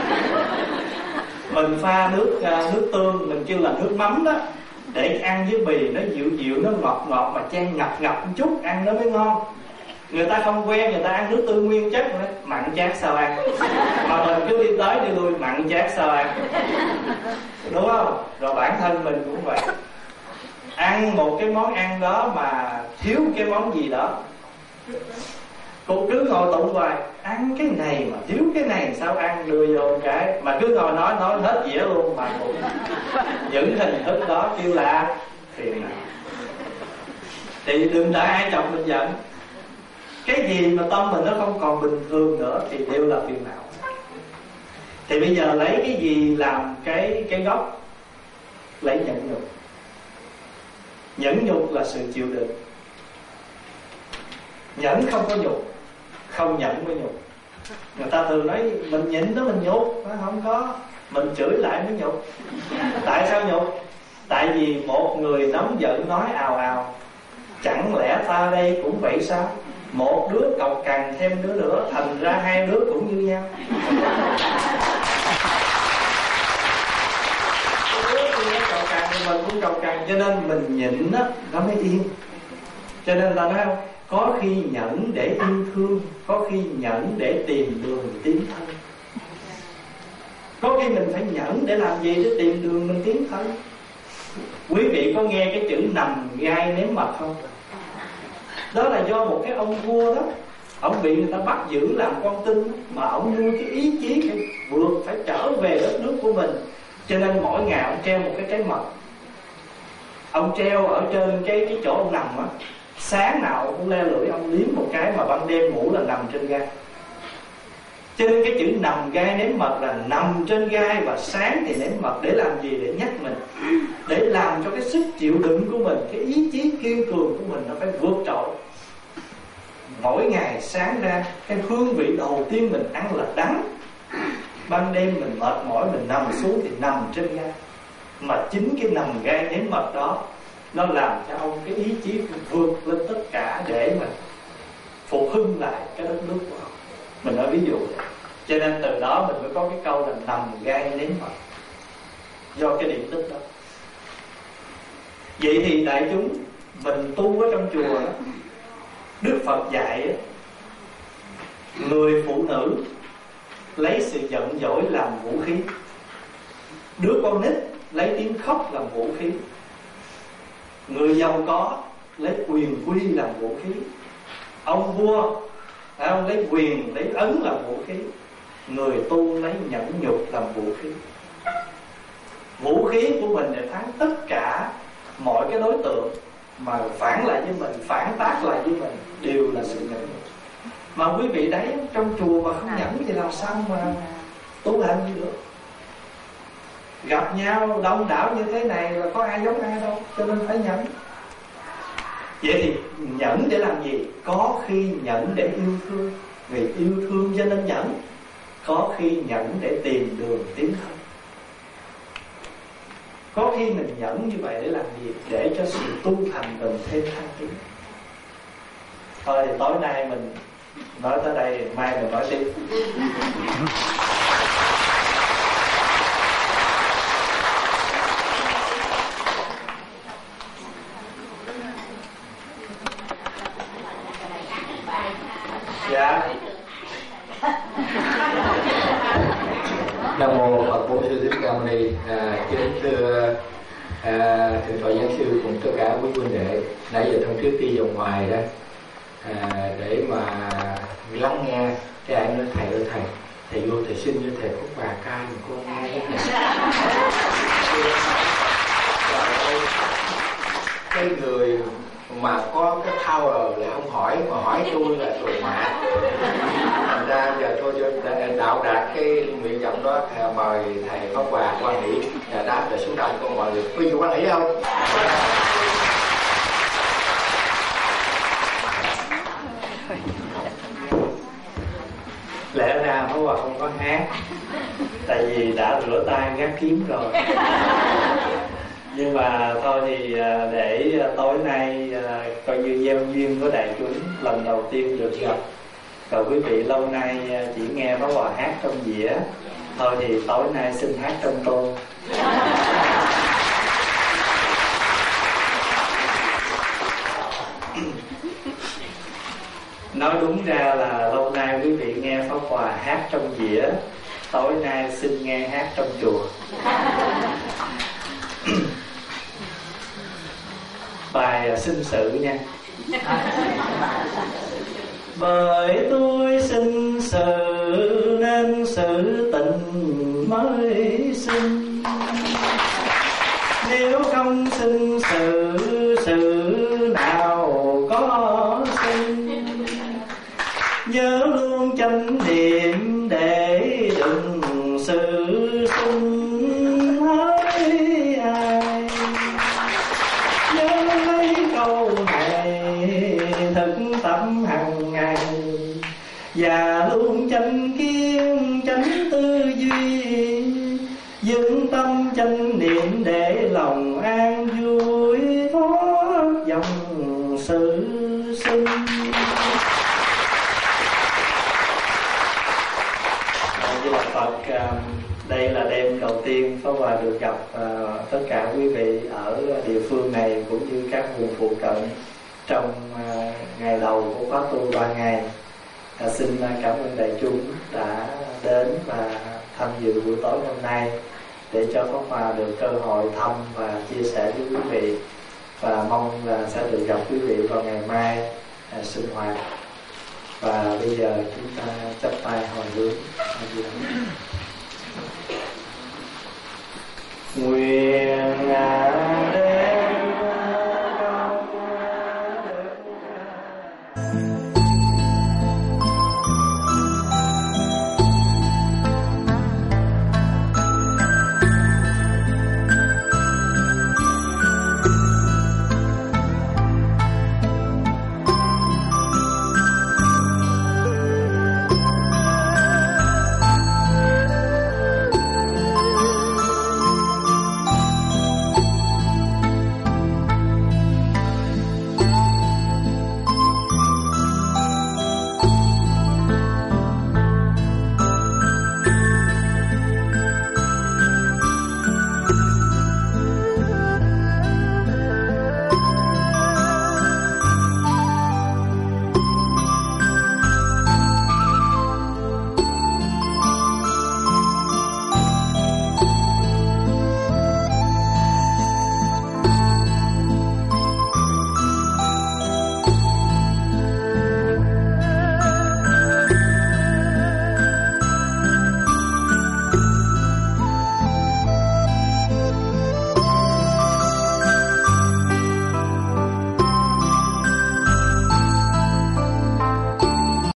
[SPEAKER 2] Mình pha nước tương, mình kêu là nước mắm đó, để ăn với bì nó dịu dịu, nó ngọt ngọt mà chan ngập ngập một chút ăn nó mới ngon. Người ta không quen, người ta ăn nước tương nguyên chất nữa, mặn chát sao ăn? Mà mình cứ đi tới đi lui mặn chát sao ăn? Đúng không? Rồi bản thân mình cũng vậy. Ăn một cái món ăn đó mà thiếu cái món gì đó, cô cứ ngồi tụng hoài, ăn cái này mà thiếu cái này sao ăn, đưa vô cái mà cứ ngồi nói hết dĩa luôn, mà cũng những hình thức đó kêu là phiền não. Thì đừng đợi ai chọc mình giận. Cái gì mà tâm mình nó không còn bình thường nữa thì đều là phiền não. Thì bây giờ lấy cái gì làm cái gốc? Lấy nhẫn nhục. Nhẫn nhục là sự chịu đựng. Nhẫn không có nhục, không nhẫn mới nhục. Người ta thường nói mình nhịn đó mình nhục, nó không có. Mình chửi lại mới nhục. Tại sao nhục? Tại vì một người nóng giận nói ào ào, chẳng lẽ ta đây cũng vậy sao? Một đứa cọc cằn thêm đứa nữa, thành ra hai đứa cũng như nhau. Cọc cằn thì mình cũng cọc cằn, cho nên mình nhịn đó, nó mới yên. Cho nên ta nói không, có khi nhẫn để yêu thương, có khi nhẫn để tìm đường tiến thân. Có khi mình phải nhẫn để làm gì? Để tìm đường mình tiến thân. Quý vị có nghe cái chữ nằm gai nếm mật không? Đó là do một cái ông vua đó, ông bị người ta bắt giữ làm con tin, mà ông nuôi cái ý chí phải vượt, phải trở về đất nước của mình. Cho nên mỗi ngày ông treo một cái trái mật, ông treo ở trên cái chỗ ông nằm á. Sáng nào ông cũng le lưỡi ông liếm một cái, mà ban đêm ngủ là nằm trên gai. Cho nên cái chữ nằm gai nếm mật là nằm trên gai và sáng thì nếm mật. Để làm gì? Để nhắc mình, để làm cho cái sức chịu đựng của mình, cái ý chí kiên cường của mình nó phải vượt trội. Mỗi ngày sáng ra, cái hương vị đầu tiên mình ăn là đắng. Ban đêm mình mệt mỏi, mình nằm xuống thì nằm trên gai. Mà chính cái nằm gai nếm mật đó, nó làm cho ông cái ý chí vượt lên tất cả để mà phục hưng lại cái đất nước của ông. Mình nói ví dụ vậy. Cho nên từ đó mình mới có cái câu là nằm gai nếm mật, do cái điển tích đó. Vậy thì đại chúng mình tu ở trong chùa đó, Đức Phật dạy đó, người phụ nữ lấy sự giận dỗi làm vũ khí, đứa con nít lấy tiếng khóc làm vũ khí, người giàu có lấy quyền quy làm vũ khí, ông vua ông lấy quyền, lấy ấn làm vũ khí, người tu lấy nhẫn nhục làm vũ khí. Vũ khí của mình để thắng tất cả mọi cái đối tượng mà phản lại với mình, phản tác lại với mình, đều là sự nhẫn nhục. Mà quý vị đấy, trong chùa mà không nhẫn thì làm sao mà tu hành gì được. Gặp nhau đông đảo như thế này là có ai giống ai đâu, cho nên phải nhẫn. Vậy thì nhẫn để làm gì? Có khi nhẫn để yêu thương, vì yêu thương cho nên nhẫn. Có khi nhẫn để tìm đường tiến thân. Có khi mình nhẫn như vậy để làm gì? Để cho sự tu thành mình thêm thăng tiến. Thôi thì tối nay mình nói tới đây, mai mình nói tiếp. Dạ.
[SPEAKER 3] Nam mô Phật Bổn Sư Thích Ca Mâu Ni. Kính thưa thượng tọa giảng sư cùng tất cả quý huynh đệ, nãy giờ thông trước đi vào ngoài đó để mà lắng nghe cái anh nói thầy ơi thầy vô thầy xin với thầy Phúc Bà ca mà con nghe cái này. Cái người mà có cái power lại không hỏi, mà hỏi tôi là tôi mạ. Thành ra giờ tôi cho đạo đạt cái nguyện vọng đó, mời thầy Pháp Hòa quan hỷ đáp về xuống đồng của mọi người. Quý vị quan hỷ không?
[SPEAKER 2] Lẽ ra Pháp Hòa không có hát, tại vì đã rửa tay gác kiếm rồi. Nhưng mà thôi thì để tối nay coi như gieo duyên với đại chúng, lần đầu tiên được gặp. Rồi quý vị lâu nay chỉ nghe Pháp Hòa hát trong dĩa, thôi thì tối nay xin hát trong tô. Nói đúng ra là lâu nay quý vị nghe Pháp Hòa hát trong dĩa, tối nay xin nghe hát trong chùa. Bài sinh sự nha. Bởi tôi sinh sự nên sự tình mới sinh, nếu không sinh sự, sự nào có sinh. Nhớ luôn chánh niệm để đừng sự sinh hỡi ai. Nhớ lấy câu này thực tập hàng ngày, và luôn chánh kiến chánh tư duy, vững tâm chánh niệm để lòng an vui thoát dòng sự sinh. Với Đức Phật, đây là đêm đầu tiên Pháp Hòa được gặp tất cả quý vị ở địa phương này cũng như các vùng phụ cận trong ngày đầu của khóa tu 3 ngày. Xin cảm ơn đại chúng đã đến và tham dự buổi tối hôm nay, để cho Pháp Hòa được cơ hội thăm và chia sẻ với quý vị, và mong là sẽ được gặp quý vị vào ngày mai sinh hoạt. Và bây giờ chúng ta chắp tay hồi hướng. Nguyện